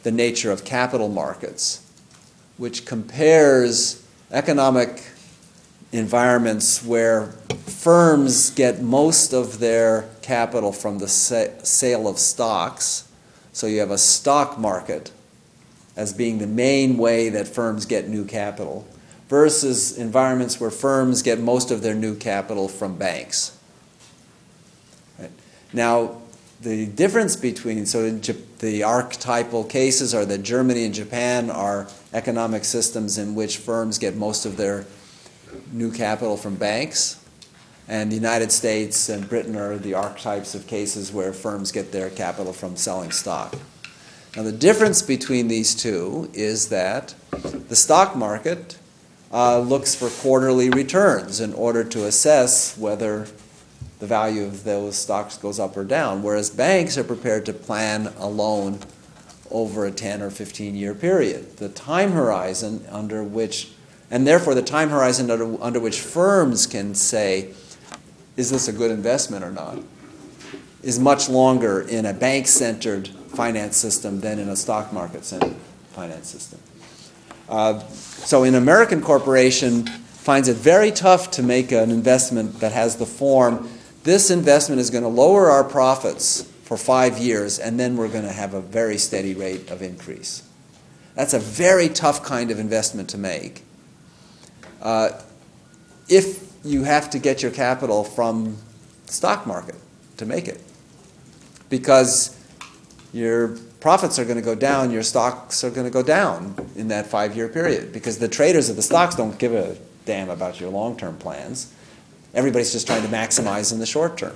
the nature of capital markets, which compares economic environments where firms get most of their capital from the sale of stocks. So you have a stock market as being the main way that firms get new capital, versus environments where firms get most of their new capital from banks. Right. Now, the difference between, so in the archetypal cases are that Germany and Japan are economic systems in which firms get most of their new capital from banks, and the United States and Britain are the archetypes of cases where firms get their capital from selling stock. Now, the difference between these two is that the stock market looks for quarterly returns in order to assess whether the value of those stocks goes up or down, whereas banks are prepared to plan a loan over a 10 or 15-year period. The time horizon under which, and therefore the time horizon under which firms can say, is this a good investment or not, is much longer in a bank-centered finance system than in a stock market-centered finance system. So an American corporation finds it very tough to make an investment that has the form, this investment is going to lower our profits for 5 years, and then we're going to have a very steady rate of increase. That's a very tough kind of investment to make. If you have to get your capital from the stock market to make it, because your profits are going to go down, your stocks are going to go down in that 5-year period, because the traders of the stocks don't give a damn about your long-term plans. Everybody's just trying to maximize in the short term.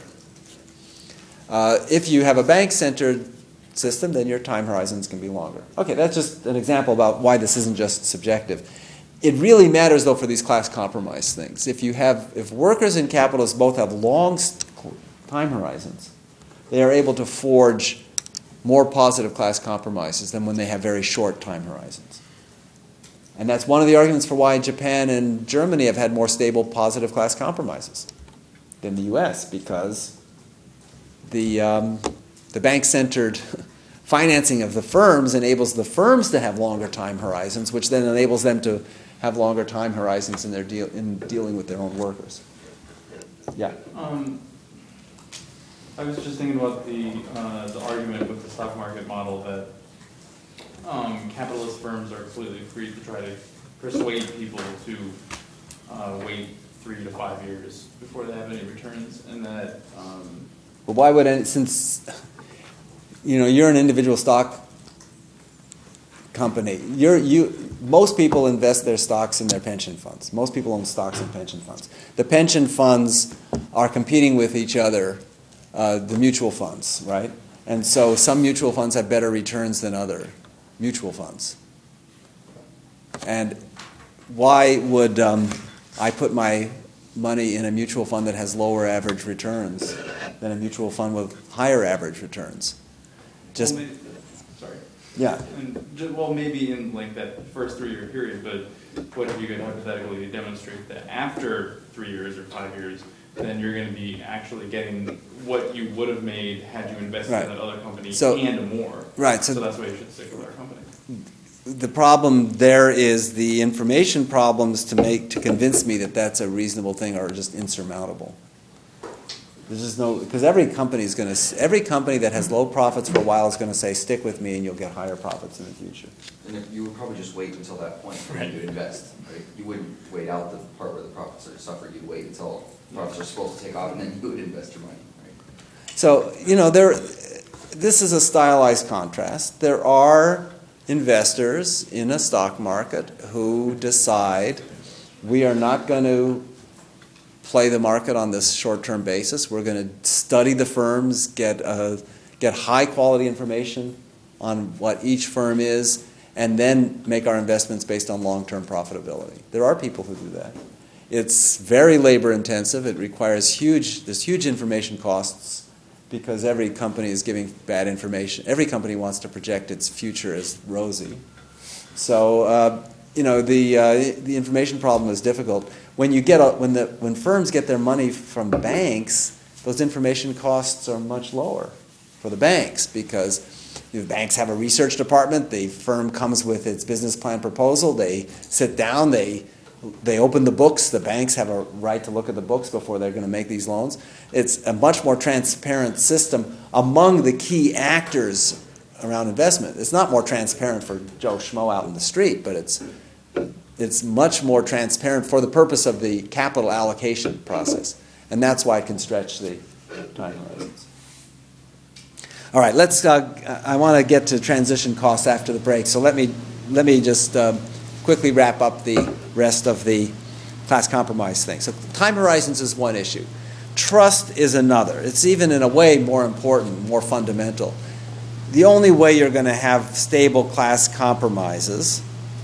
If you have a bank-centered system, then your time horizons can be longer. Okay, that's just an example about why this isn't just subjective. It really matters, though, for these class compromise things. If workers and capitalists both have long time horizons, they are able to forge more positive class compromises than when they have very short time horizons. And that's one of the arguments for why Japan and Germany have had more stable positive class compromises than the U.S., because the bank-centered financing of the firms enables the firms to have longer time horizons, which then enables them to have longer time horizons in dealing with their own workers. Yeah? I was just thinking about the argument with the stock market model that capitalist firms are completely free to try to persuade people to wait 3 to 5 years before they have any returns, and that. But why would since you're an individual stock company, most people invest their stocks in their pension funds. Most people own stocks in pension funds. The pension funds are competing with each other, the mutual funds, right? And so some mutual funds have better returns than other mutual funds. And why would I put my money in a mutual fund that has lower average returns than a mutual fund with higher average returns? Just sorry. Yeah. And maybe in like that first 3-year period, but what if you could hypothetically demonstrate that after 3 years or 5 years, then you're going to be actually getting what you would have made had you invested in that other company and more. Right. So that's why you should stick with our company. The problem there is the information problems to convince me that that's a reasonable thing are just insurmountable. There's just because every company that has low profits for a while is going to say, stick with me and you'll get higher profits in the future. And if you would probably just wait until that point for you to invest, right? You wouldn't wait out the part where the profits are suffering. You'd wait until profits are supposed to take off and then you would invest your money, right? So, this is a stylized contrast. There are investors in a stock market who decide we are not going to play the market on this short-term basis. We're going to study the firms, get high-quality information on what each firm is, and then make our investments based on long-term profitability. There are people who do that. It's very labor-intensive. It requires there's huge information costs because every company is giving bad information. Every company wants to project its future as rosy. So, the information problem is difficult. When firms get their money from banks, those information costs are much lower for the banks because, The banks have a research department. The firm comes with its business plan proposal. They sit down. They open the books. The banks have a right to look at the books before they're going to make these loans. It's a much more transparent system among the key actors around investment. It's not more transparent for Joe Schmo out in the street, but it's much more transparent for the purpose of the capital allocation process. And that's why it can stretch the time horizons. All right, I want to get to transition costs after the break. So let me just quickly wrap up the rest of the class compromise thing. So time horizons is one issue. Trust is another. It's even in a way more important, more fundamental. The only way you're going to have stable class compromises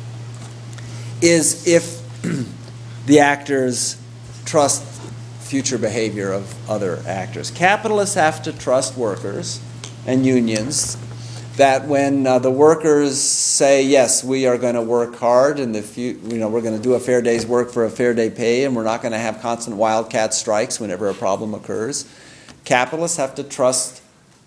is if the actors trust future behavior of other actors. Capitalists have to trust workers and unions that when the workers say, yes, we are going to work hard and we're going to do a fair day's work for a fair day pay and we're not going to have constant wildcat strikes whenever a problem occurs, capitalists have to trust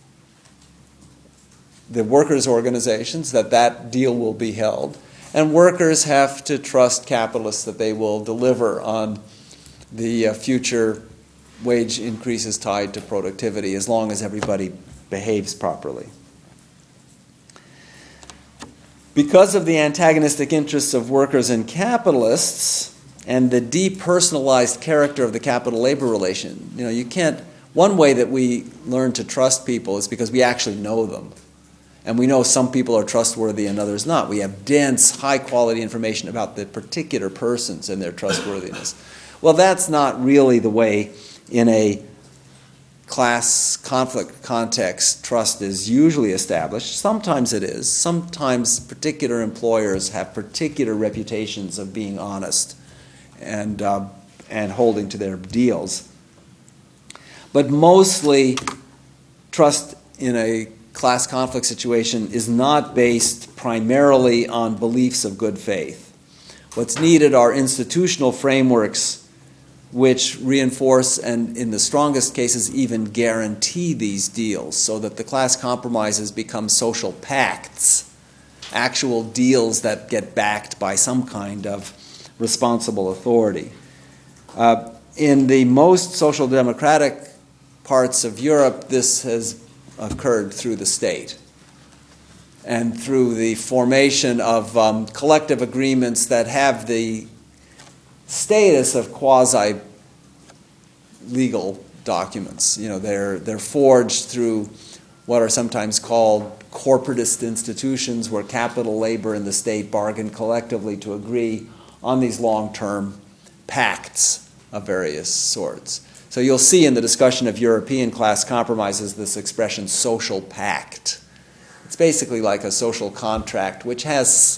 the workers' organizations that deal will be held, and workers have to trust capitalists that they will deliver on the future wage increases tied to productivity as long as everybody behaves properly. Because of the antagonistic interests of workers and capitalists and the depersonalized character of the capital-labor relation, you can't. One way that we learn to trust people is because we actually know them. And we know some people are trustworthy and others not. We have dense, high-quality information about the particular persons and their trustworthiness. Well, that's not really the way in a class conflict context trust is usually established. Sometimes it is. Sometimes particular employers have particular reputations of being honest and holding to their deals. But mostly, trust in a class conflict situation is not based primarily on beliefs of good faith. What's needed are institutional frameworks which reinforce and, in the strongest cases, even guarantee these deals so that the class compromises become social pacts, actual deals that get backed by some kind of responsible authority. In the most social democratic parts of Europe, this has occurred through the state and through the formation of collective agreements that have the status of quasi-legal documents. They're forged through what are sometimes called corporatist institutions where capital, labor, and the state bargain collectively to agree on these long-term pacts of various sorts. So you'll see in the discussion of European class compromises this expression social pact. It's basically like a social contract which has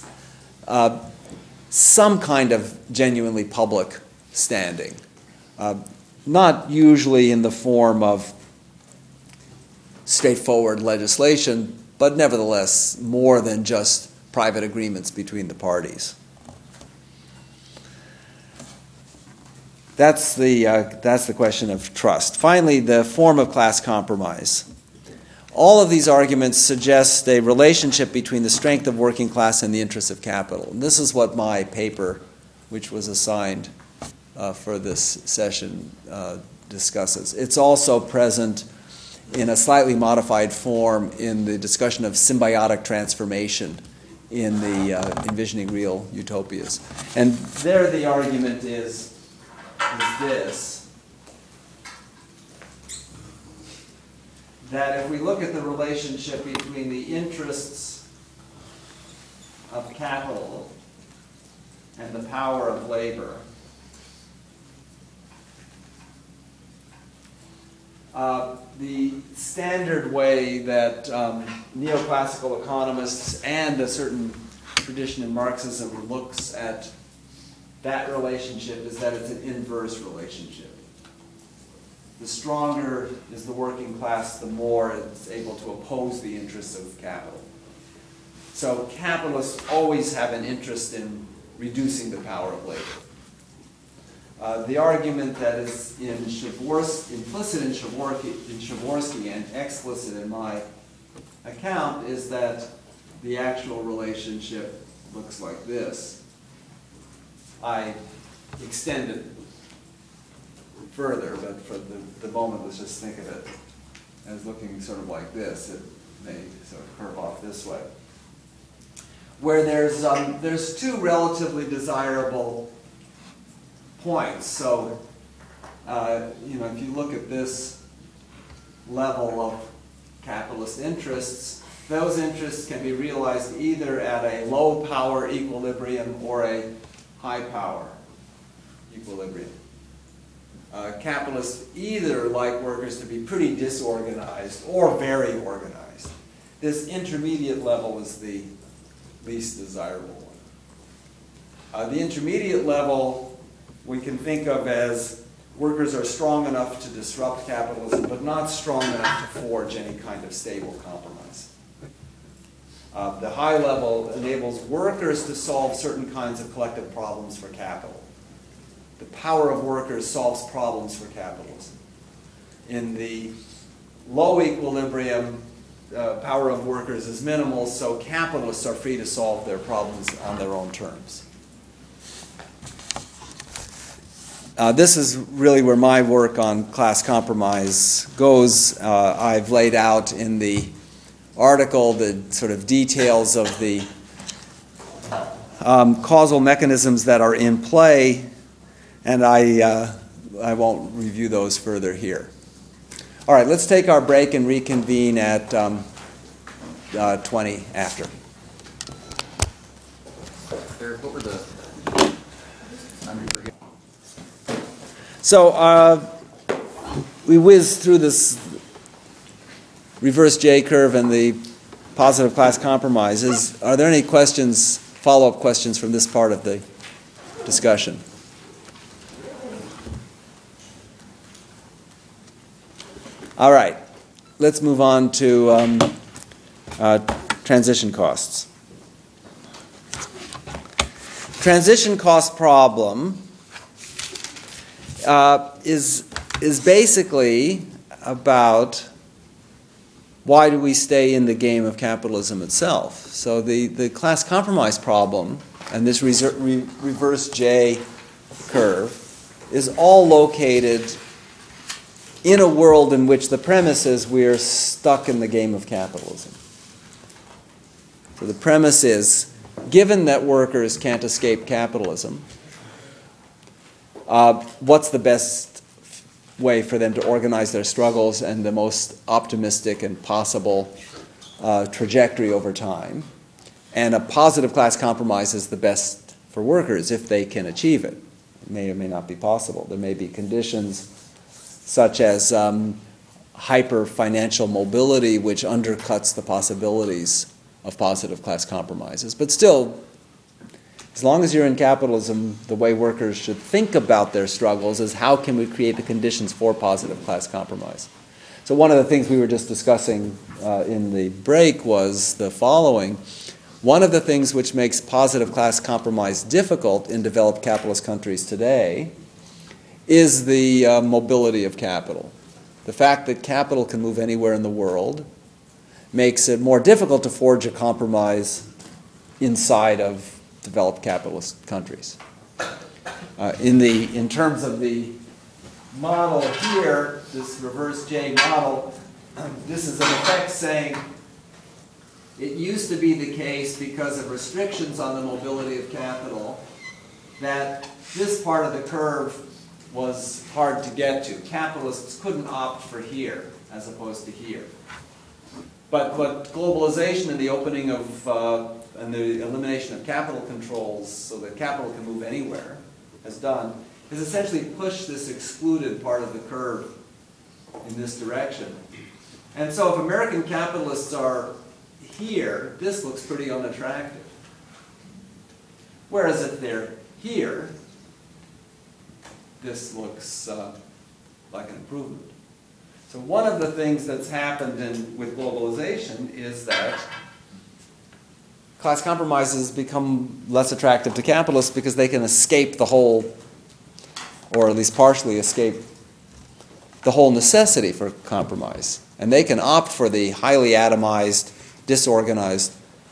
some kind of genuinely public standing. Not usually in the form of straightforward legislation, but nevertheless more than just private agreements between the parties. That's the question of trust. Finally, the form of class compromise. All of these arguments suggest a relationship between the strength of working class and the interests of capital. And this is what my paper, which was assigned for this session, discusses. It's also present in a slightly modified form in the discussion of symbiotic transformation in the Envisioning Real Utopias. And there the argument is this, that if we look at the relationship between the interests of capital and the power of labor, the standard way that neoclassical economists and a certain tradition in Marxism looks at that relationship is that it's an inverse relationship. The stronger is the working class, the more it's able to oppose the interests of capital. So capitalists always have an interest in reducing the power of labor. The argument that is implicit in Pravorsky and explicit in my account is that the actual relationship looks like this. I extend it further, but for the moment, let's just think of it as looking sort of like this. It may sort of curve off this way. Where there's two relatively desirable points. So, if you look at this level of capitalist interests, those interests can be realized either at a low power equilibrium or a high power equilibrium. Capitalists either like workers to be pretty disorganized or very organized. This intermediate level is the least desirable one. The intermediate level we can think of as workers are strong enough to disrupt capitalism, but not strong enough to forge any kind of stable compromise. The high level enables workers to solve certain kinds of collective problems for capital. The power of workers solves problems for capitalism. In the low equilibrium, power of workers is minimal, so capitalists are free to solve their problems on their own terms. This is really where my work on class compromise goes. I've laid out in the article the sort of details of the causal mechanisms that are in play, and I won't review those further here. All right, let's take our break and reconvene at 20 after. Eric, what were the... So we whizzed through this reverse J curve and the positive class compromises. Are there any questions, follow-up questions from this part of the discussion? All right, let's move on to transition costs. Transition cost problem is basically about why do we stay in the game of capitalism itself. So the class compromise problem and this reverse J curve is all located in a world in which the premise is we're stuck in the game of capitalism. So the premise is, given that workers can't escape capitalism, what's the best way for them to organize their struggles and the most optimistic and possible trajectory over time? And a positive class compromise is the best for workers if they can achieve it. It may or may not be possible. There may be conditions such as hyper financial mobility, which undercuts the possibilities of positive class compromises. But still, as long as you're in capitalism, the way workers should think about their struggles is how can we create the conditions for positive class compromise. So one of the things we were just discussing in the break was the following. One of the things which makes positive class compromise difficult in developed capitalist countries today is the mobility of capital. The fact that capital can move anywhere in the world makes it more difficult to forge a compromise inside of developed capitalist countries. In terms of the model here, this reverse J model, this is in effect saying it used to be the case because of restrictions on the mobility of capital that this part of the curve was hard to get to. Capitalists couldn't opt for here as opposed to here. But what globalization and the opening of and the elimination of capital controls so that capital can move anywhere has done is essentially push this excluded part of the curve in this direction. And so if American capitalists are here, this looks pretty unattractive. Whereas if they're here, this looks like an improvement. So one of the things that's happened with globalization is that class compromises become less attractive to capitalists because they can escape the whole, or at least partially escape the whole necessity for compromise. And they can opt for the highly atomized, disorganized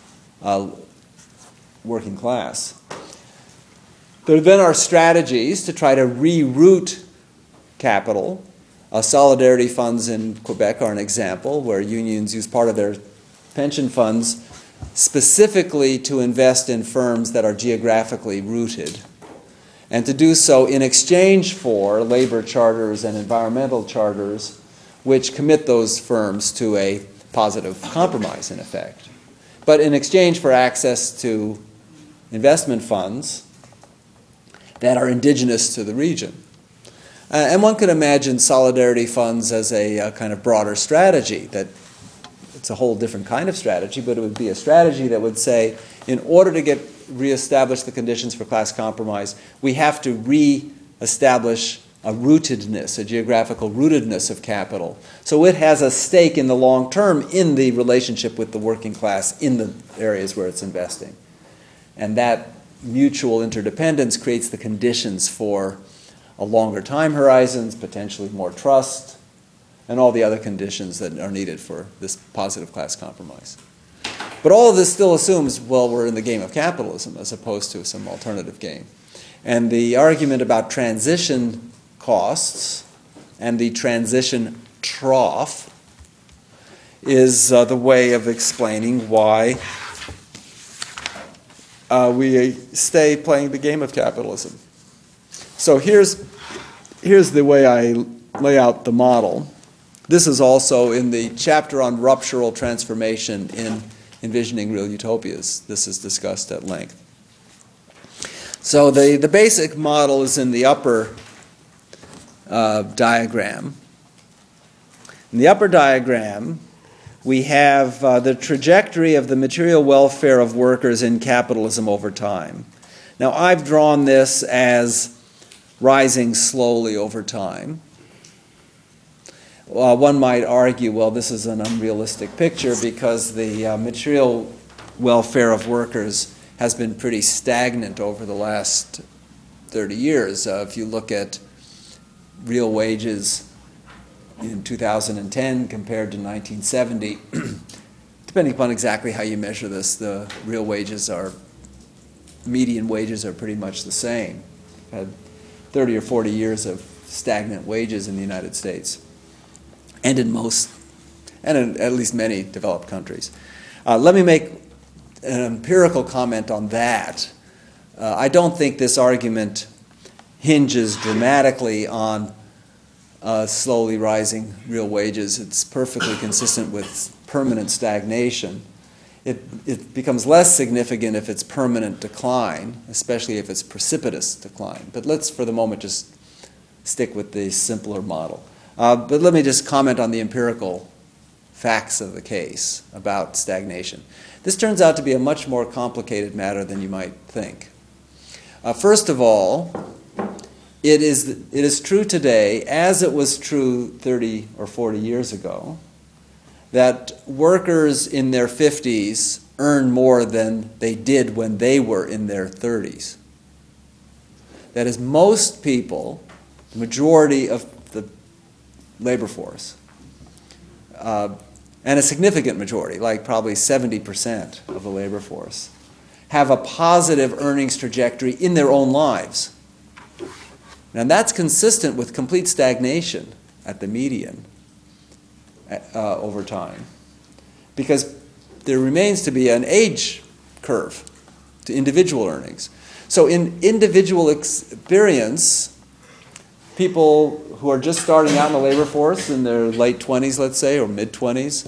working class. There then are strategies to try to reroute capital. Solidarity funds in Quebec are an example where unions use part of their pension funds specifically to invest in firms that are geographically rooted, and to do so in exchange for labor charters and environmental charters which commit those firms to a positive compromise, in effect. But in exchange for access to investment funds that are indigenous to the region. And one could imagine solidarity funds as a kind of broader strategy. That it's a whole different kind of strategy, but it would be a strategy that would say, in order to reestablish the conditions for class compromise, we have to reestablish a rootedness, a geographical rootedness of capital. So it has a stake in the long term in the relationship with the working class in the areas where it's investing. And that mutual interdependence creates the conditions for a longer time horizons, potentially more trust, and all the other conditions that are needed for this positive class compromise. But all of this still assumes, well, we're in the game of capitalism as opposed to some alternative game. And the argument about transition costs and the transition trough is the way of explaining why we stay playing the game of capitalism. So here's the way I lay out the model. This is also in the chapter on ruptural transformation in Envisioning Real Utopias. This is discussed at length. So the basic model is in the upper diagram. In the upper diagram, we have the trajectory of the material welfare of workers in capitalism over time. Now, I've drawn this as rising slowly over time. One might argue, well, this is an unrealistic picture because the material welfare of workers has been pretty stagnant over the last 30 years. If you look at real wages in 2010 compared to 1970, depending upon exactly how you measure this, the real wages median wages are pretty much the same. Had 30 or 40 years of stagnant wages in the United States, and in at least many developed countries. Let me make an empirical comment on that. I don't think this argument hinges dramatically on slowly rising real wages. It's perfectly consistent with permanent stagnation. It becomes less significant if it's permanent decline, especially if it's precipitous decline. But let's, for the moment, just stick with the simpler model. But let me just comment on the empirical facts of the case about stagnation. This turns out to be a much more complicated matter than you might think. First of all, it is true today, as it was true 30 or 40 years ago, that workers in their 50s earn more than they did when they were in their 30s. That is, most people, the majority of the labor force, and a significant majority, like probably 70% of the labor force, have a positive earnings trajectory in their own lives. And that's consistent with complete stagnation at the median over time, because there remains to be an age curve to individual earnings. So in individual experience, people who are just starting out in the labor force in their late 20s, let's say, or mid-20s,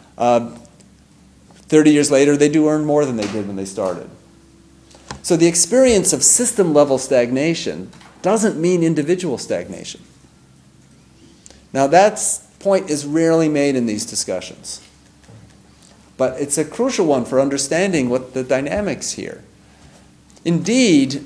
30 years later, they do earn more than they did when they started. So the experience of system-level stagnation doesn't mean individual stagnation. Now, that point is rarely made in these discussions. But it's a crucial one for understanding what the dynamics here. Indeed,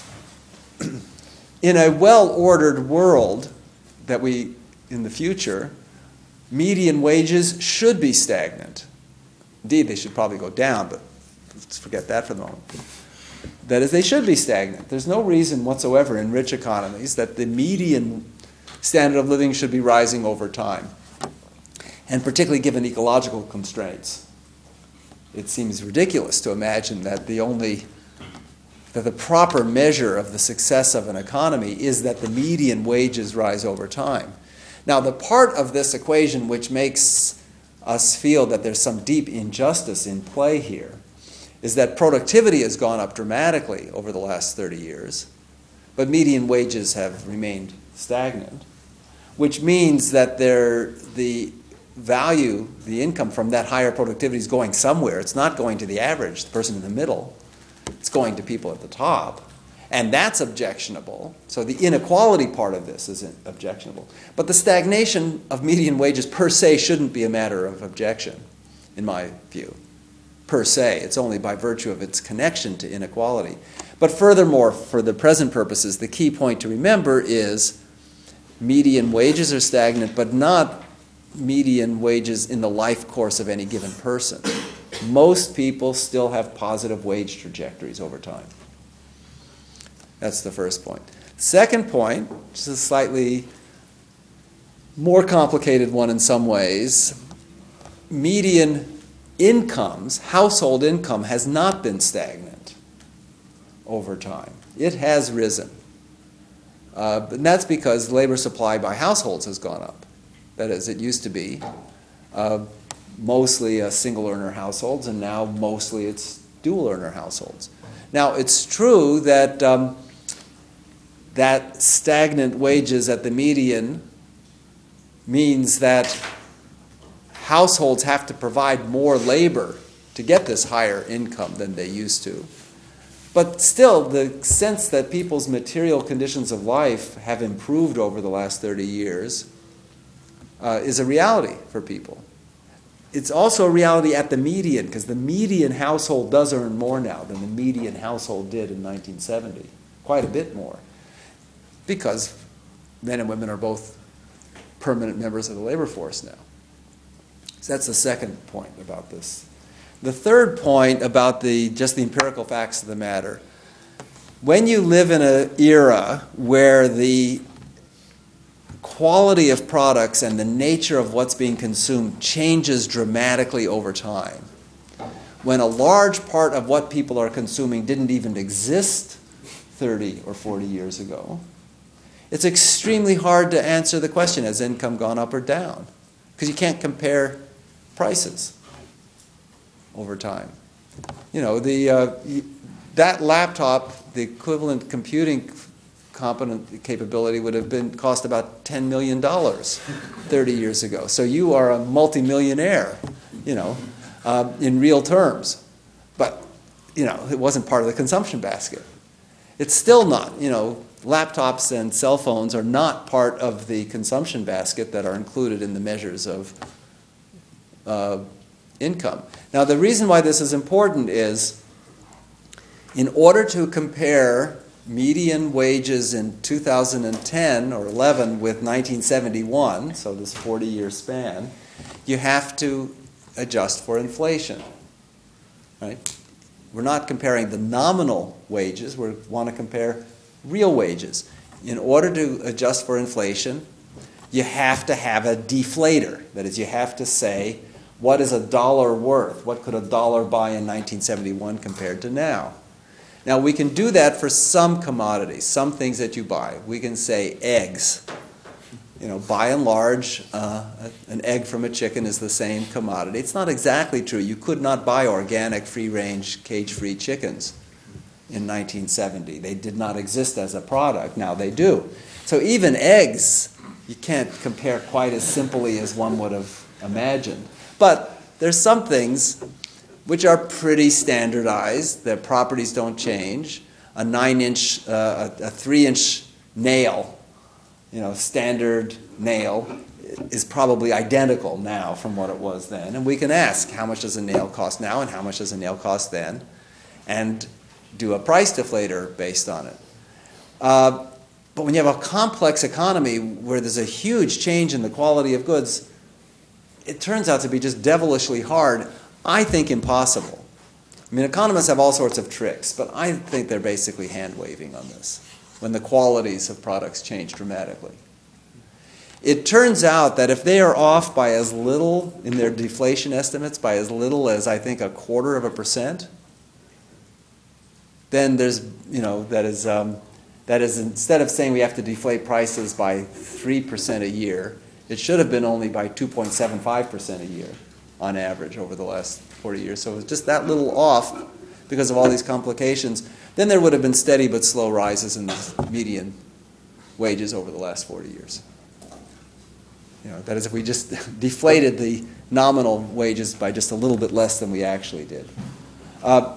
in a well-ordered world that in the future, median wages should be stagnant. Indeed, they should probably go down, but let's forget that for the moment. That is, they should be stagnant. There's no reason whatsoever in rich economies that the median standard of living should be rising over time. And particularly given ecological constraints, it seems ridiculous to imagine that the proper measure of the success of an economy is that the median wages rise over time. Now, the part of this equation which makes us feel that there's some deep injustice in play here is that productivity has gone up dramatically over the last 30 years, but median wages have remained stagnant, which means that the value, the income from that higher productivity is going somewhere. It's not going to the average, the person in the middle. It's going to people at the top. And that's objectionable. So the inequality part of this is objectionable. But the stagnation of median wages per se shouldn't be a matter of objection, in my view. Per se. It's only by virtue of its connection to inequality. But furthermore, for the present purposes, the key point to remember is median wages are stagnant, but not median wages in the life course of any given person. Most people still have positive wage trajectories over time. That's the first point. Second point, which is a slightly more complicated one in some ways, median incomes, household income, has not been stagnant over time. It has risen. And that's because labor supply by households has gone up. That is, it used to be mostly single earner households, and now mostly it's dual earner households. Now, it's true that that stagnant wages at the median means that households have to provide more labor to get this higher income than they used to. But still, the sense that people's material conditions of life have improved over the last 30 years is a reality for people. It's also a reality at the median, because the median household does earn more now than the median household did in 1970, quite a bit more, because men and women are both permanent members of the labor force now. So that's the second point about this. The third point about just the empirical facts of the matter. When you live in an era where the quality of products and the nature of what's being consumed changes dramatically over time, when a large part of what people are consuming didn't even exist 30 or 40 years ago, it's extremely hard to answer the question, has income gone up or down? Because you can't compare prices over time. You know, that laptop, the equivalent computing capability would have cost about $10 million 30 years ago. So you are a multimillionaire, you know, in real terms. But, you know, it wasn't part of the consumption basket. It's still not, you know, laptops and cell phones are not part of the consumption basket that are included in the measures of income. Now, the reason why this is important is, in order to compare median wages in 2010 or 11 with 1971, so this 40-year span, you have to adjust for inflation, right? We're not comparing the nominal wages, we want to compare real wages. In order to adjust for inflation, you have to have a deflator. That is, you have to say, what is a dollar worth? What could a dollar buy in 1971 compared to now? Now, we can do that for some commodities, some things that you buy. We can say eggs. You know, by and large, an egg from a chicken is the same commodity. It's not exactly true. You could not buy organic, free-range, cage-free chickens in 1970. They did not exist as a product. Now they do. So even eggs, you can't compare quite as simply as one would have imagined. But there's some things which are pretty standardized. Their properties don't change. A 9-inch, a 3-inch nail, you know, standard nail, is probably identical now from what it was then. And we can ask, how much does a nail cost now and how much does a nail cost then? And do a price deflator based on it. But when you have a complex economy where there's a huge change in the quality of goods, it turns out to be just devilishly hard, I think impossible. I mean, economists have all sorts of tricks, but I think they're basically hand-waving on this when the qualities of products change dramatically. It turns out that if they are off by as little in their deflation estimates, by as little as I think 0.25%, then there's, that is instead of saying we have to deflate prices by 3% a year, it should have been only by 2.75% a year on average over the last 40 years. So it was just that little off because of all these complications. Then there would have been steady but slow rises in the median wages over the last 40 years. That is, if we just deflated the nominal wages by just a little bit less than we actually did. Now,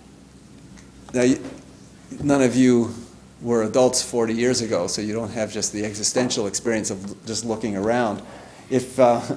none of you were adults 40 years ago, so you don't have just the existential experience of just looking around. It's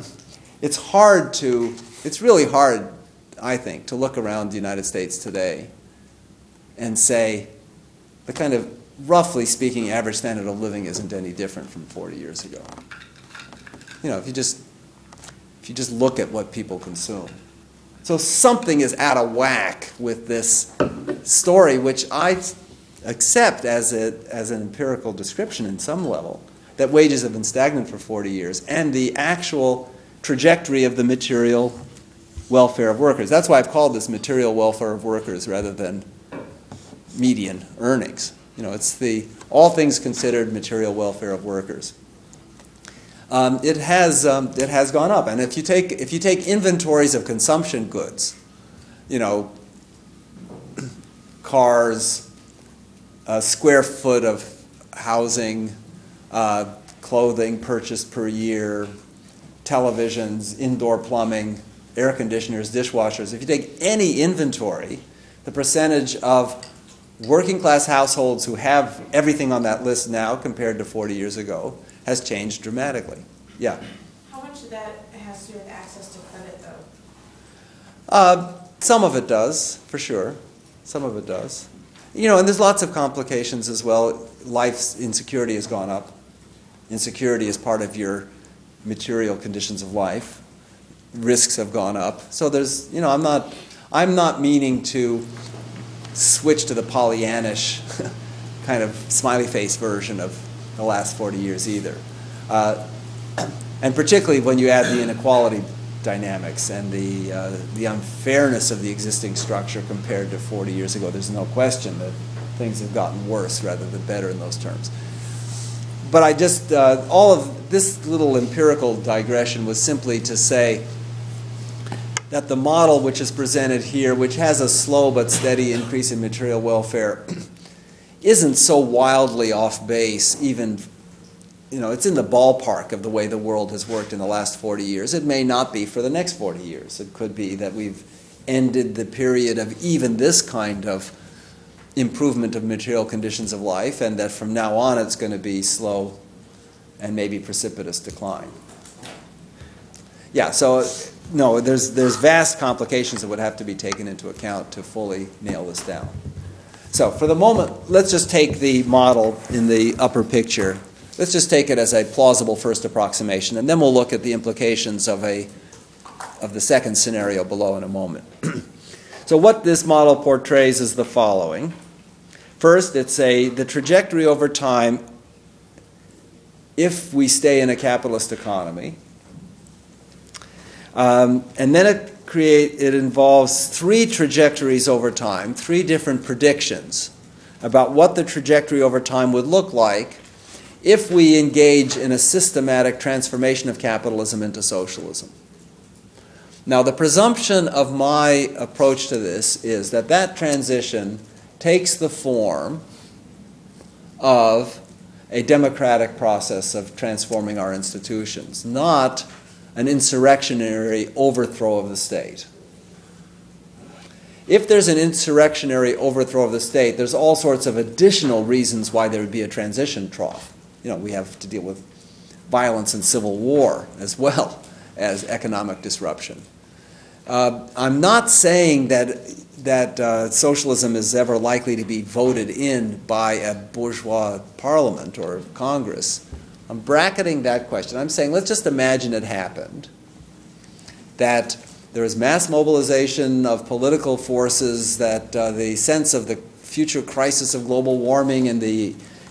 really hard, I think, to look around the United States today and say the kind of, roughly speaking, average standard of living isn't any different from 40 years ago. If you just look at what people consume. So something is out of whack with this story, which I accept as an empirical description in some level, that wages have been stagnant for 40 years, and the actual trajectory of the material welfare of workers. That's why I've called this material welfare of workers rather than median earnings. It's the all things considered material welfare of workers. It has gone up, and if you take inventories of consumption goods, cars, square foot of housing, clothing purchased per year, televisions, indoor plumbing, air conditioners, dishwashers. If you take any inventory, the percentage of working class households who have everything on that list now compared to 40 years ago has changed dramatically. Yeah? How much of that has to do with access to credit, though? Some of it does, for sure. Some of it does. And there's lots of complications as well. Life's insecurity has gone up. Insecurity is part of your material conditions of life. Risks have gone up. So there's, I'm not meaning to switch to the Pollyannish kind of smiley face version of the last 40 years either. And particularly when you add the inequality dynamics and the unfairness of the existing structure compared to 40 years ago, there's no question that things have gotten worse rather than better in those terms. But I just, all of this little empirical digression was simply to say that the model which is presented here, which has a slow but steady increase in material welfare, isn't so wildly off base, even, it's in the ballpark of the way the world has worked in the last 40 years. It may not be for the next 40 years. It could be that we've ended the period of even this kind of improvement of material conditions of life, and that from now on it's going to be slow and maybe precipitous decline. Yeah, so no, there's vast complications that would have to be taken into account to fully nail this down. So for the moment, let's just take the model in the upper picture. Let's just take it as a plausible first approximation, and then we'll look at the implications of the second scenario below in a moment. So what this model portrays is the following. First, it's the trajectory over time if we stay in a capitalist economy. And then it involves three trajectories over time, three different predictions about what the trajectory over time would look like if we engage in a systematic transformation of capitalism into socialism. Now, the presumption of my approach to this is that that transition takes the form of a democratic process of transforming our institutions, not an insurrectionary overthrow of the state. If there's an insurrectionary overthrow of the state, there's all sorts of additional reasons why there would be a transition trough. We have to deal with violence and civil war as well as economic disruption. I'm not saying that socialism is ever likely to be voted in by a bourgeois parliament or Congress. I'm bracketing that question. I'm saying let's just imagine it happened, that there is mass mobilization of political forces, that the sense of the future crisis of global warming and the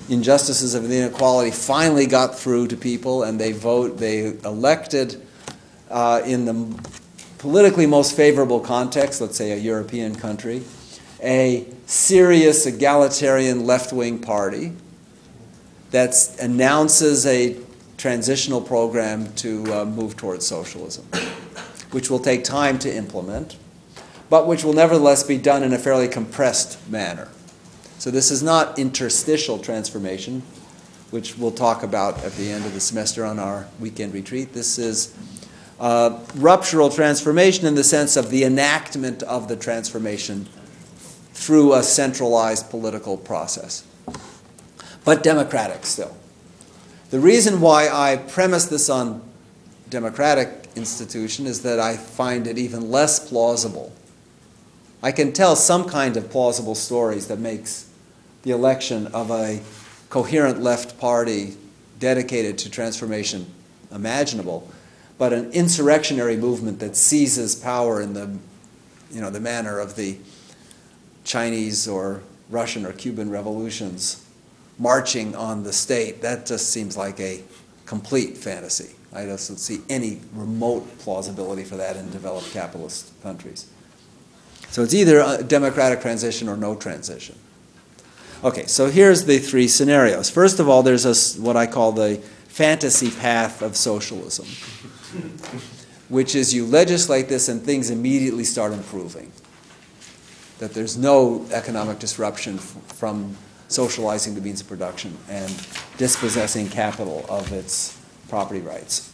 injustices of the inequality finally got through to people, and they elected in the politically most favorable context, let's say a European country, a serious egalitarian left-wing party that announces a transitional program to move towards socialism, which will take time to implement, but which will nevertheless be done in a fairly compressed manner. So this is not interstitial transformation, which we'll talk about at the end of the semester on our weekend retreat. This is ruptural transformation in the sense of the enactment of the transformation through a centralized political process, but democratic still. The reason why I premise this on democratic institution is that I find it even less plausible. I can tell some kind of plausible stories that makes the election of a coherent left party dedicated to transformation imaginable, but an insurrectionary movement that seizes power in the manner of the Chinese or Russian or Cuban revolutions, marching on the state, that just seems like a complete fantasy. I just don't see any remote plausibility for that in developed capitalist countries. So it's either a democratic transition or no transition. Okay, so here's the three scenarios. First of all, there's what I call the fantasy path of socialism, which is you legislate this and things immediately start improving. That there's no economic disruption from socializing the means of production and dispossessing capital of its property rights.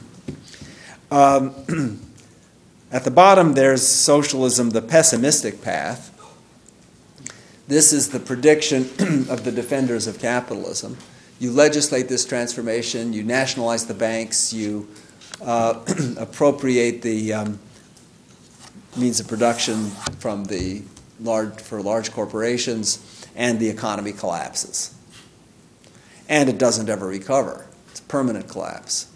At the bottom, there's socialism, the pessimistic path. This is the prediction of the defenders of capitalism. You legislate this transformation, you nationalize the banks, you appropriate the means of production for large corporations, and the economy collapses. And it doesn't ever recover. It's a permanent collapse.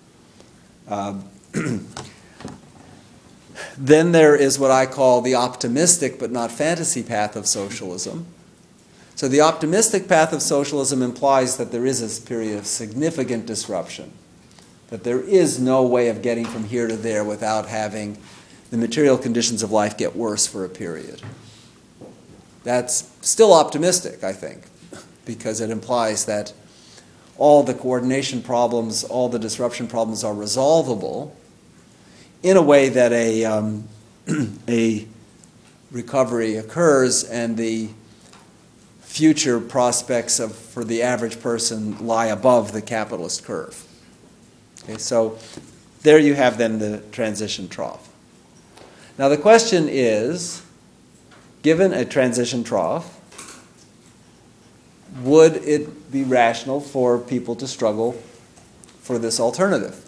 Then there is what I call the optimistic but not fantasy path of socialism. So the optimistic path of socialism implies that there is a period of significant disruption, that there is no way of getting from here to there without having the material conditions of life get worse for a period. That's still optimistic, I think, because it implies that all the coordination problems, all the disruption problems are resolvable in a way that a recovery occurs and the future prospects for the average person lie above the capitalist curve. Okay, so there you have then the transition trough. Now the question is, given a transition trough, would it be rational for people to struggle for this alternative?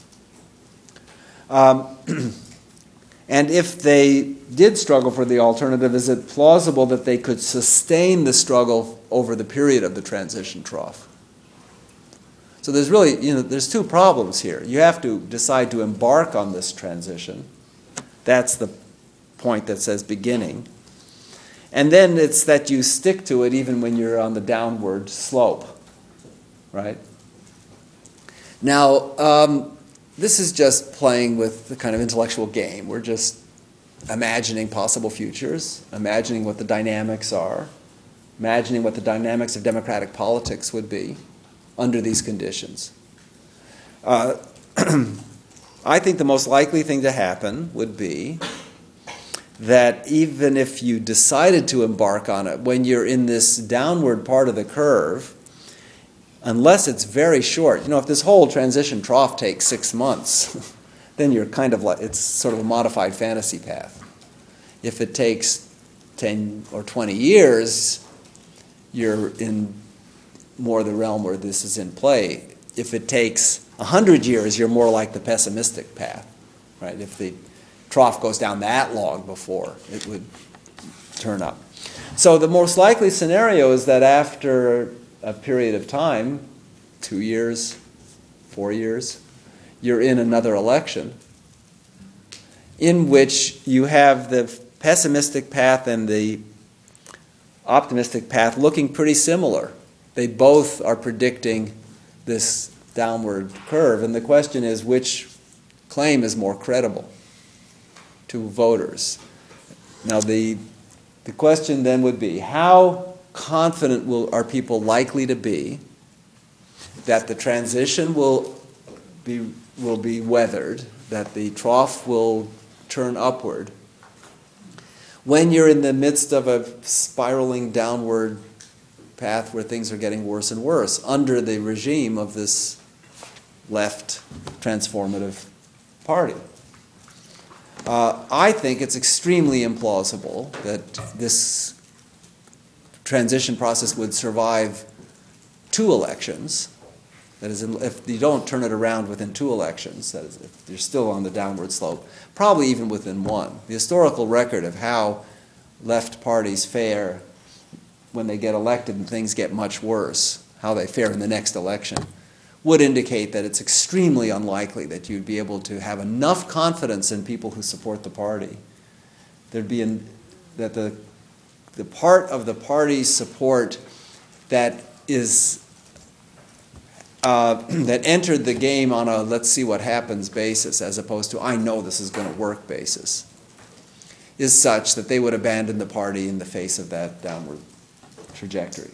And if they did struggle for the alternative, is it plausible that they could sustain the struggle over the period of the transition trough? So there's really, there's two problems here. You have to decide to embark on this transition. That's the point that says beginning. And then it's that you stick to it even when you're on the downward slope, right? Now, this is just playing with the kind of intellectual game. We're just imagining possible futures, imagining what the dynamics are, imagining what the dynamics of democratic politics would be under these conditions. I think the most likely thing to happen would be that even if you decided to embark on it, when you're in this downward part of the curve, unless it's very short, if this whole transition trough takes 6 months, then you're kind of like, it's sort of a modified fantasy path. If it takes 10 or 20 years, you're in more the realm where this is in play. If it takes 100 years, you're more like the pessimistic path, right? If the trough goes down that long before it would turn up. So the most likely scenario is that after a period of time, 2 years, 4 years, you're in another election in which you have the pessimistic path and the optimistic path looking pretty similar. They both are predicting this downward curve, and the question is which claim is more credible to voters. Now the question then would be, how confident are people likely to be that the transition will be weathered, that the trough will turn upward, when you're in the midst of a spiraling downward path where things are getting worse and worse under the regime of this left transformative party? I think it's extremely implausible that this transition process would survive 2 elections. That is, if you don't turn it around within 2 elections, that is, if you're still on the downward slope, probably even within 1. The historical record of how left parties fare when they get elected and things get much worse, how they fare in the next election, would indicate that it's extremely unlikely that you'd be able to have enough confidence in people who support the party. There'd be that the part of the party's support that is that entered the game on a let's see what happens basis, as opposed to I know this is going to work basis, is such that they would abandon the party in the face of that downward trajectory.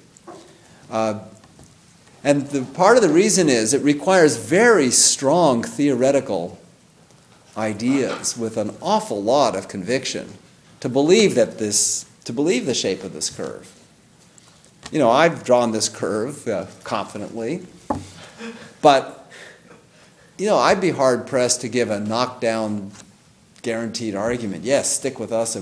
And part of the reason is it requires very strong theoretical ideas with an awful lot of conviction to believe the shape of this curve. You know, I've drawn this curve confidently, but you know, I'd be hard pressed to give a knockdown guaranteed argument. Yes, stick with us, and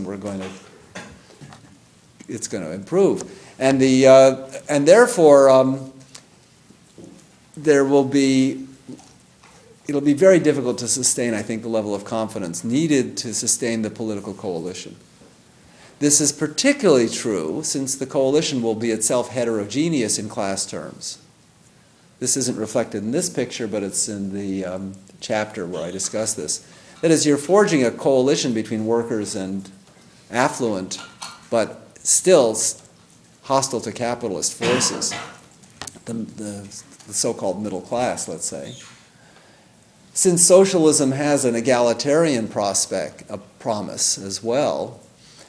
it's going to improve, and therefore. It'll be very difficult to sustain, I think, the level of confidence needed to sustain the political coalition. This is particularly true since the coalition will be itself heterogeneous in class terms. This isn't reflected in this picture, but it's in the chapter where I discuss this. That is, you're forging a coalition between workers and affluent, but still hostile to capitalist forces. The so-called middle class, let's say. Since socialism has an egalitarian promise as well,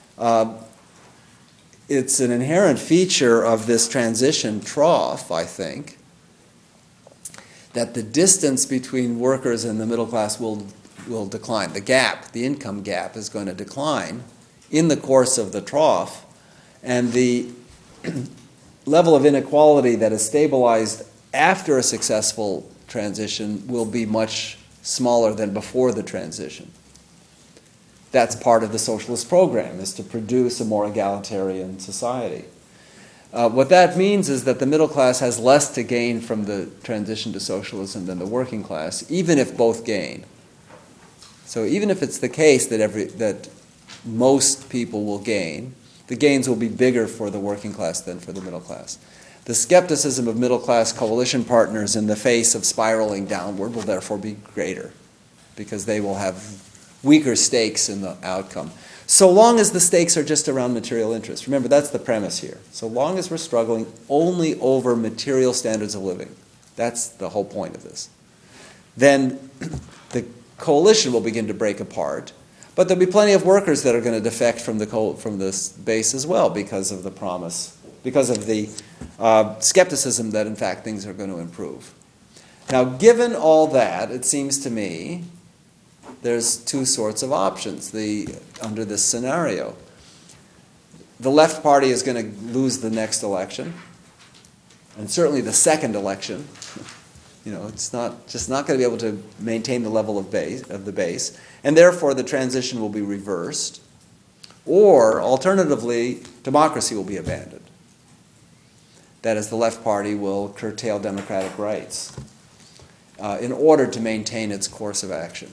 it's an inherent feature of this transition trough, I think, that the distance between workers and the middle class will decline. The gap, the income gap, is going to decline in the course of the trough, and the level of inequality that is stabilized after a successful transition will be much smaller than before the transition. That's part of the socialist program, is to produce a more egalitarian society. What that means is that the middle class has less to gain from the transition to socialism than the working class, even if both gain. So even if it's the case that most people will gain, the gains will be bigger for the working class than for the middle class. The skepticism of middle-class coalition partners in the face of spiraling downward will therefore be greater, because they will have weaker stakes in the outcome. So long as the stakes are just around material interests. Remember, that's the premise here. So long as we're struggling only over material standards of living, that's the whole point of this, then the coalition will begin to break apart. But there'll be plenty of workers that are going to defect from this base as well because of the promise, because of the skepticism that, in fact, things are going to improve. Now, given all that, it seems to me there's 2 sorts of options under this scenario. The left party is going to lose the next election, and certainly the second election. You know, it's just not going to be able to maintain the level of the base, and therefore the transition will be reversed. Or, alternatively, democracy will be abandoned. That is, the left party will curtail democratic rights in order to maintain its course of action,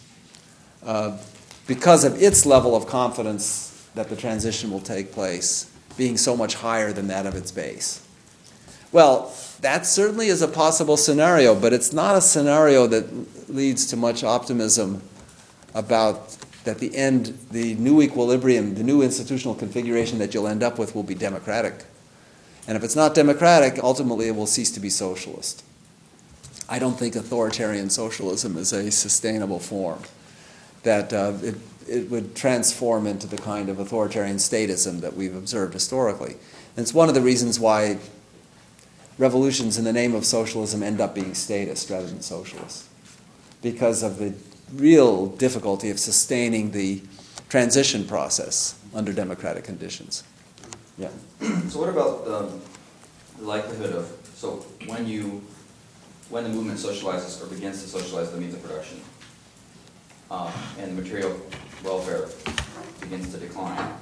because of its level of confidence that the transition will take place being so much higher than that of its base. Well, that certainly is a possible scenario, but it's not a scenario that leads to much optimism about that the new equilibrium, the new institutional configuration that you'll end up with will be democratic. And if it's not democratic, ultimately it will cease to be socialist. I don't think authoritarian socialism is a sustainable form, that it would transform into the kind of authoritarian statism that we've observed historically. And it's one of the reasons why revolutions in the name of socialism end up being statist rather than socialist, because of the real difficulty of sustaining the transition process under democratic conditions. Yeah. So what about the likelihood of, so when the movement socializes or begins to socialize the means of production, and material welfare begins to decline,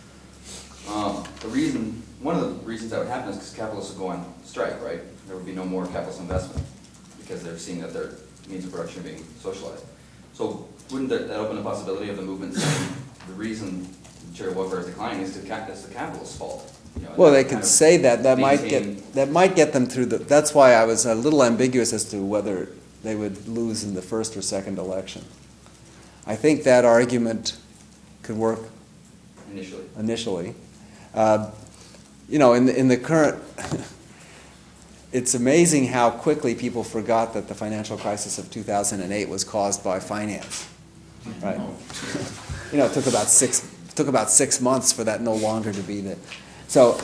one of the reasons that would happen is because capitalists would go on strike, right? There would be no more capitalist investment because they're seeing that their means of production are being socialized. So wouldn't that open the possibility of the movement saying the reason material welfare is declining is the capitalist's fault? You know, Well, they kind could of say that. That maintain- might get them through the. That's why I was a little ambiguous as to whether they would lose in the first or second election. I think that argument could work initially. In the current, it's amazing how quickly people forgot that the financial crisis of 2008 was caused by finance, right? It took about 6 months for that no longer to be there. So,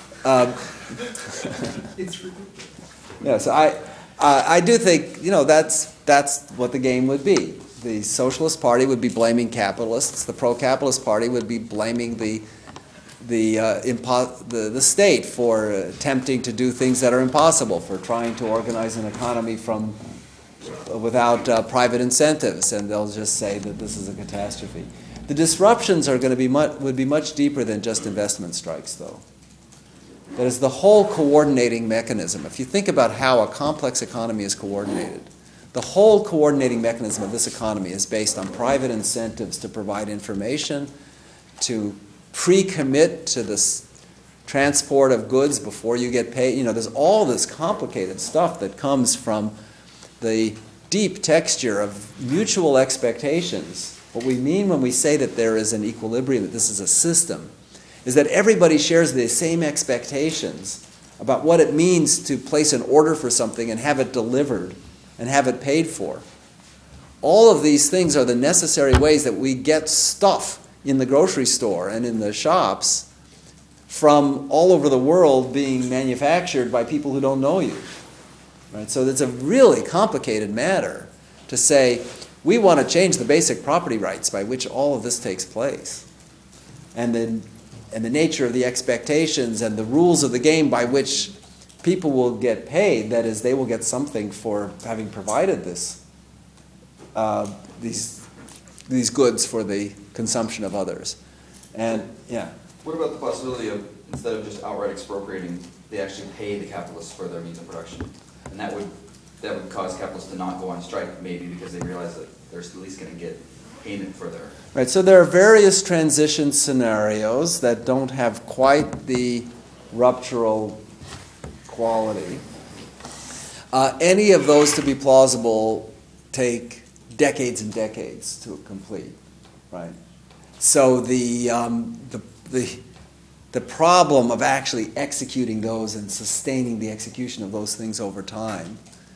It's ridiculous. yeah. So I do think that's what the game would be. The Socialist Party would be blaming capitalists. The pro-capitalist party would be blaming the state for attempting to do things that are impossible, for trying to organize an economy without private incentives, and they'll just say that this is a catastrophe. The disruptions are going to would be much deeper than just investment strikes, though. That is the whole coordinating mechanism. If you think about how a complex economy is coordinated, the whole coordinating mechanism of this economy is based on private incentives to provide information, to pre-commit to this transport of goods before you get paid. There's all this complicated stuff that comes from the deep texture of mutual expectations. What we mean when we say that there is an equilibrium, that this is a system, is that everybody shares the same expectations about what it means to place an order for something and have it delivered and have it paid for. All of these things are the necessary ways that we get stuff in the grocery store and in the shops from all over the world being manufactured by people who don't know you. Right? So it's a really complicated matter to say, we want to change the basic property rights by which all of this takes place. And the nature of the expectations and the rules of the game by which people will get paid, that is, they will get something for having provided these goods for the consumption of others. And, yeah. What about the possibility of, instead of just outright expropriating, they actually pay the capitalists for their means of production? And that would cause capitalists to not go on strike, maybe because they realize that they're at least going to get payment for their... Right, so there are various transition scenarios that don't have quite the ruptural quality. Any of those to be plausible take decades and decades to complete, right? So the problem of actually executing those and sustaining the execution of those things over time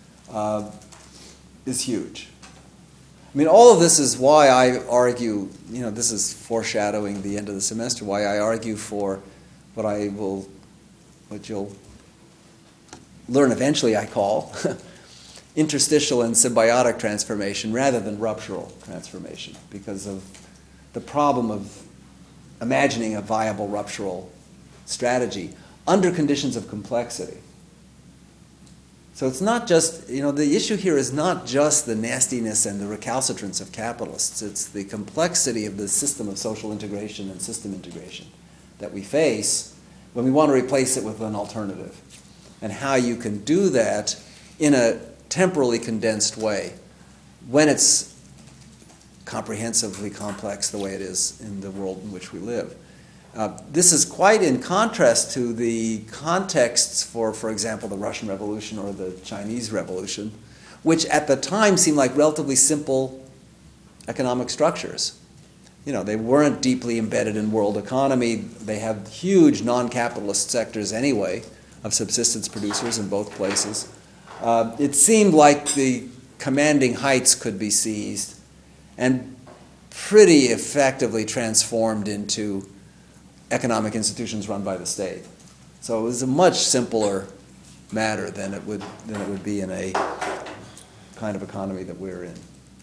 is huge. I mean, all of this is why I argue, this is foreshadowing the end of the semester, why I argue for what you'll learn eventually I call interstitial and symbiotic transformation rather than ruptural transformation, because of the problem of imagining a viable ruptural strategy under conditions of complexity. So it's not just, the issue here is not just the nastiness and the recalcitrance of capitalists. It's the complexity of the system of social integration and system integration that we face when we want to replace it with an alternative, and how you can do that in a temporally condensed way when it's comprehensively complex the way it is in the world in which we live. This is quite in contrast to the contexts for example, the Russian Revolution or the Chinese Revolution, which at the time seemed like relatively simple economic structures. they weren't deeply embedded in world economy. They have huge non-capitalist sectors anyway of subsistence producers in both places. It seemed like the commanding heights could be seized and pretty effectively transformed into economic institutions run by the state. So it was a much simpler matter than it would be in a kind of economy that we're in.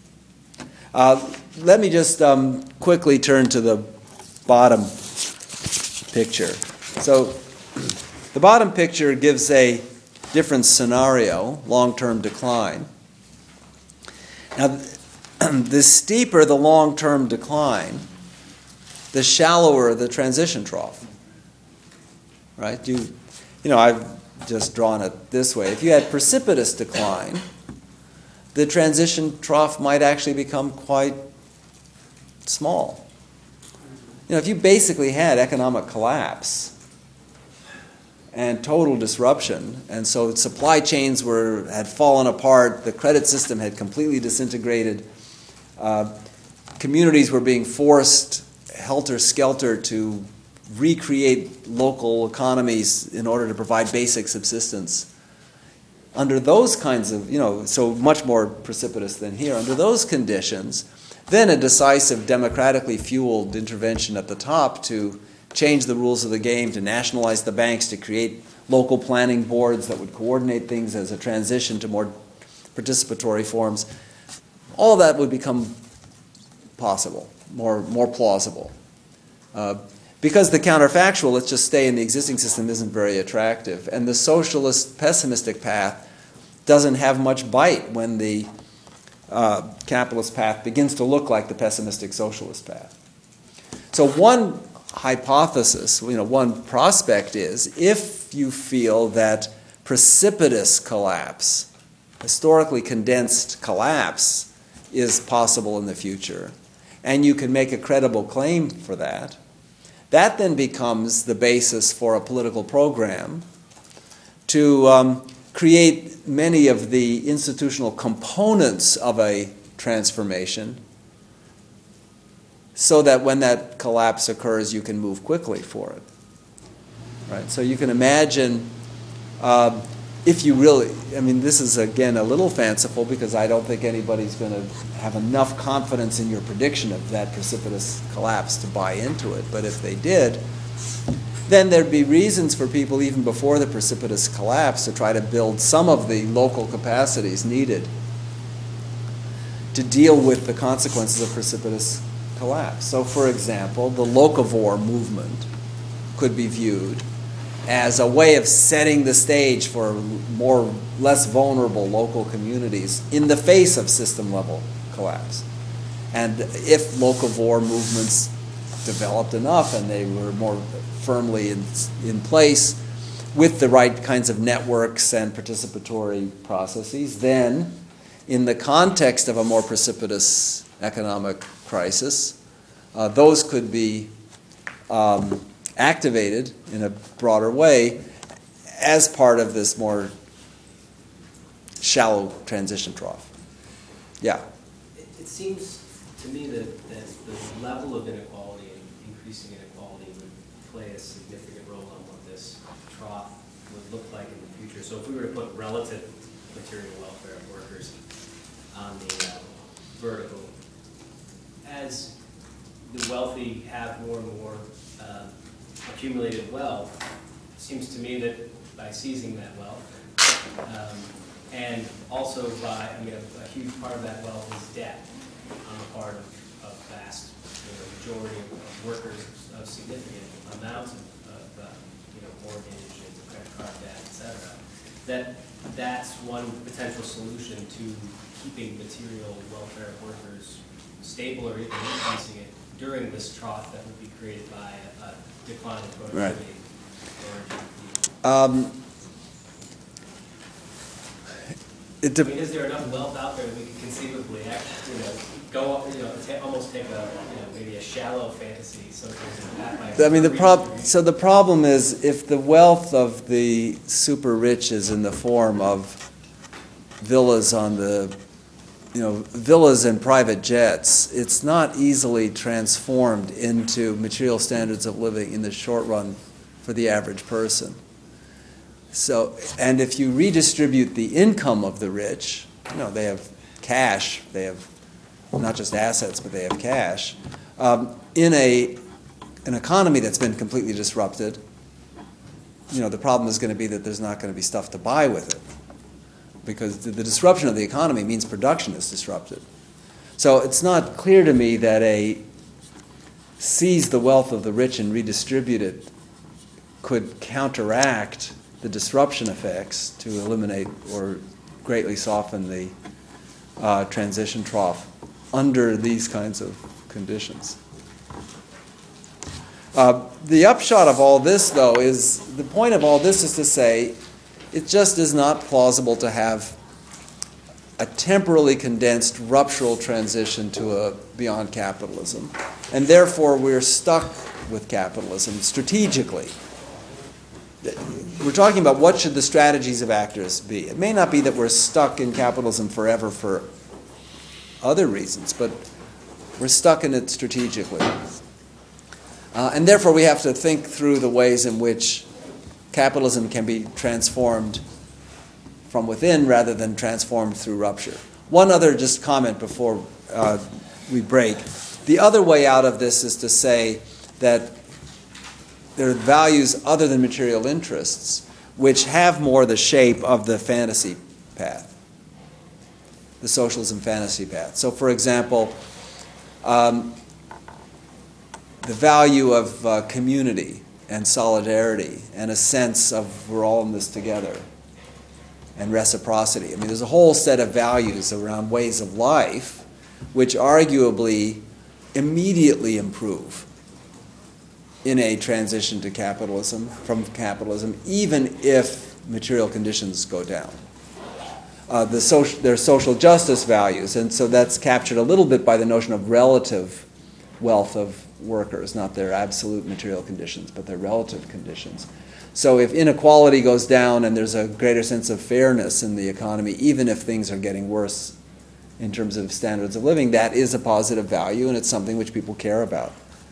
Let me just quickly turn to the bottom picture. So the bottom picture gives a different scenario, long-term decline. Now, the steeper the long-term decline, the shallower the transition trough. Right? I've just drawn it this way. If you had precipitous decline, the transition trough might actually become quite small. If you basically had economic collapse and total disruption, and so supply chains had fallen apart, the credit system had completely disintegrated, communities were being forced helter-skelter to recreate local economies in order to provide basic subsistence. Under those kinds of, so much more precipitous than here, under those conditions, then a decisive democratically fueled intervention at the top to change the rules of the game, to nationalize the banks, to create local planning boards that would coordinate things as a transition to more participatory forms, all that would become possible, more plausible. Because the counterfactual, let's just stay in the existing system, isn't very attractive. And the socialist pessimistic path doesn't have much bite when the capitalist path begins to look like the pessimistic socialist path. So one hypothesis, one prospect is, if you feel that precipitous collapse, historically condensed collapse, is possible in the future, and you can make a credible claim for that, that then becomes the basis for a political program to create many of the institutional components of a transformation so that when that collapse occurs, you can move quickly for it. Right? So you can imagine if you really, this is again a little fanciful because I don't think anybody's going to have enough confidence in your prediction of that precipitous collapse to buy into it. But if they did, then there'd be reasons for people even before the precipitous collapse to try to build some of the local capacities needed to deal with the consequences of precipitous collapse. So, for example, the locavore movement could be viewed as a way of setting the stage for less vulnerable local communities in the face of system-level collapse. And if locavore movements developed enough and they were more firmly in place with the right kinds of networks and participatory processes, then in the context of a more precipitous economic crisis, those could be activated in a broader way as part of this more shallow transition trough. Yeah? It seems to me that the level of inequality and increasing inequality would play a significant role on what this trough would look like in the future. So if we were to put relative material welfare of workers on the vertical, as the wealthy have more and more accumulated wealth, it seems to me that by seizing that wealth, and also by, a huge part of that wealth is debt on the part of vast majority of workers of significant amounts of mortgage and credit card debt, etc. That's one potential solution to keeping material welfare of workers stable or even increasing it during this trough that would be created by a decline in productivity. Right. Is there enough wealth out there that we could conceivably go up, almost take a, maybe a shallow fantasy, so the problem is if the wealth of the super rich is in the form of villas on the villas and private jets, it's not easily transformed into material standards of living in the short run for the average person. So, and if you redistribute the income of the rich, they have cash, they have not just assets, but they have cash, in an economy that's been completely disrupted, the problem is going to be that there's not going to be stuff to buy with it, because the disruption of the economy means production is disrupted. So it's not clear to me that seize the wealth of the rich and redistribute it could counteract the disruption effects to eliminate or greatly soften the transition trough under these kinds of conditions. The upshot of all this, though, is the point of all this is to say it just is not plausible to have a temporally condensed ruptural transition to a beyond capitalism, and therefore we're stuck with capitalism strategically. We're talking about what should the strategies of actors be. It may not be that we're stuck in capitalism forever for other reasons, but we're stuck in it strategically. And therefore we have to think through the ways in which capitalism can be transformed from within rather than transformed through rupture. One other just comment before we break. The other way out of this is to say that there are values other than material interests which have more the shape of the fantasy path, the socialism fantasy path. So, for example, the value of community and solidarity and a sense of we're all in this together and reciprocity. I mean, there's a whole set of values around ways of life which arguably immediately improve in a transition to capitalism, from capitalism, even if material conditions go down. There's social justice values, and so that's captured a little bit by the notion of relative wealth of workers, not their absolute material conditions, but their relative conditions. So if inequality goes down and there's a greater sense of fairness in the economy, even if things are getting worse in terms of standards of living, that is a positive value, and it's something which people care about.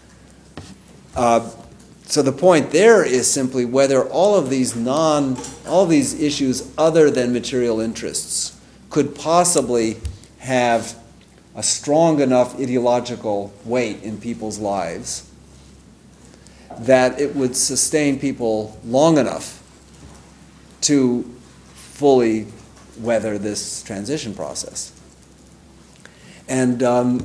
So the point there is simply whether all of these issues other than material interests could possibly have a strong enough ideological weight in people's lives that it would sustain people long enough to fully weather this transition process. And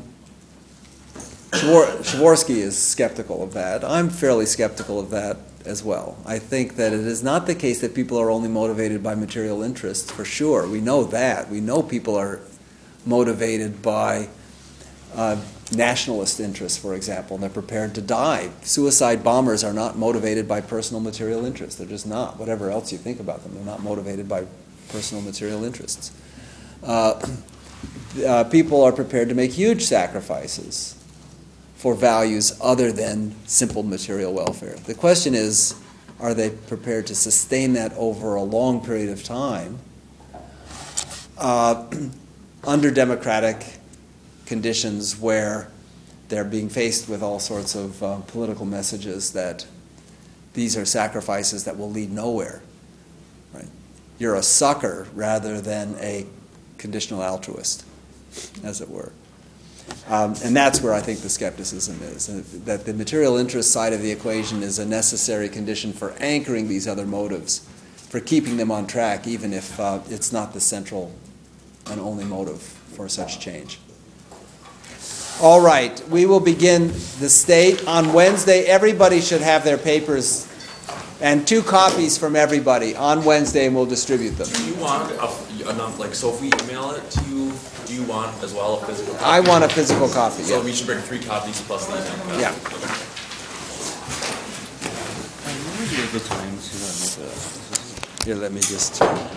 Przeworski is skeptical of that. I'm fairly skeptical of that as well. I think that it is not the case that people are only motivated by material interests, for sure. We know that. We know people are motivated by nationalist interests, for example, and they're prepared to die. Suicide bombers are not motivated by personal material interests. They're just not. Whatever else you think about them, they're not motivated by personal material interests. People are prepared to make huge sacrifices for values other than simple material welfare. The question is, are they prepared to sustain that over a long period of time under democratic conditions where they're being faced with all sorts of political messages that these are sacrifices that will lead nowhere. Right? You're a sucker rather than a conditional altruist, as it were. And that's where I think the skepticism is, that the material interest side of the equation is a necessary condition for anchoring these other motives, for keeping them on track, even if it's not the central and only motive for such change. All right, we will begin the state on Wednesday. Everybody should have their papers, and 2 copies from everybody on Wednesday, and we'll distribute them. Do you want enough, so if we email it to you, do you want as well a physical copy? I want a physical copy, So yeah. we should bring 3 copies plus the email copy? Yeah. Okay. Here, let me just...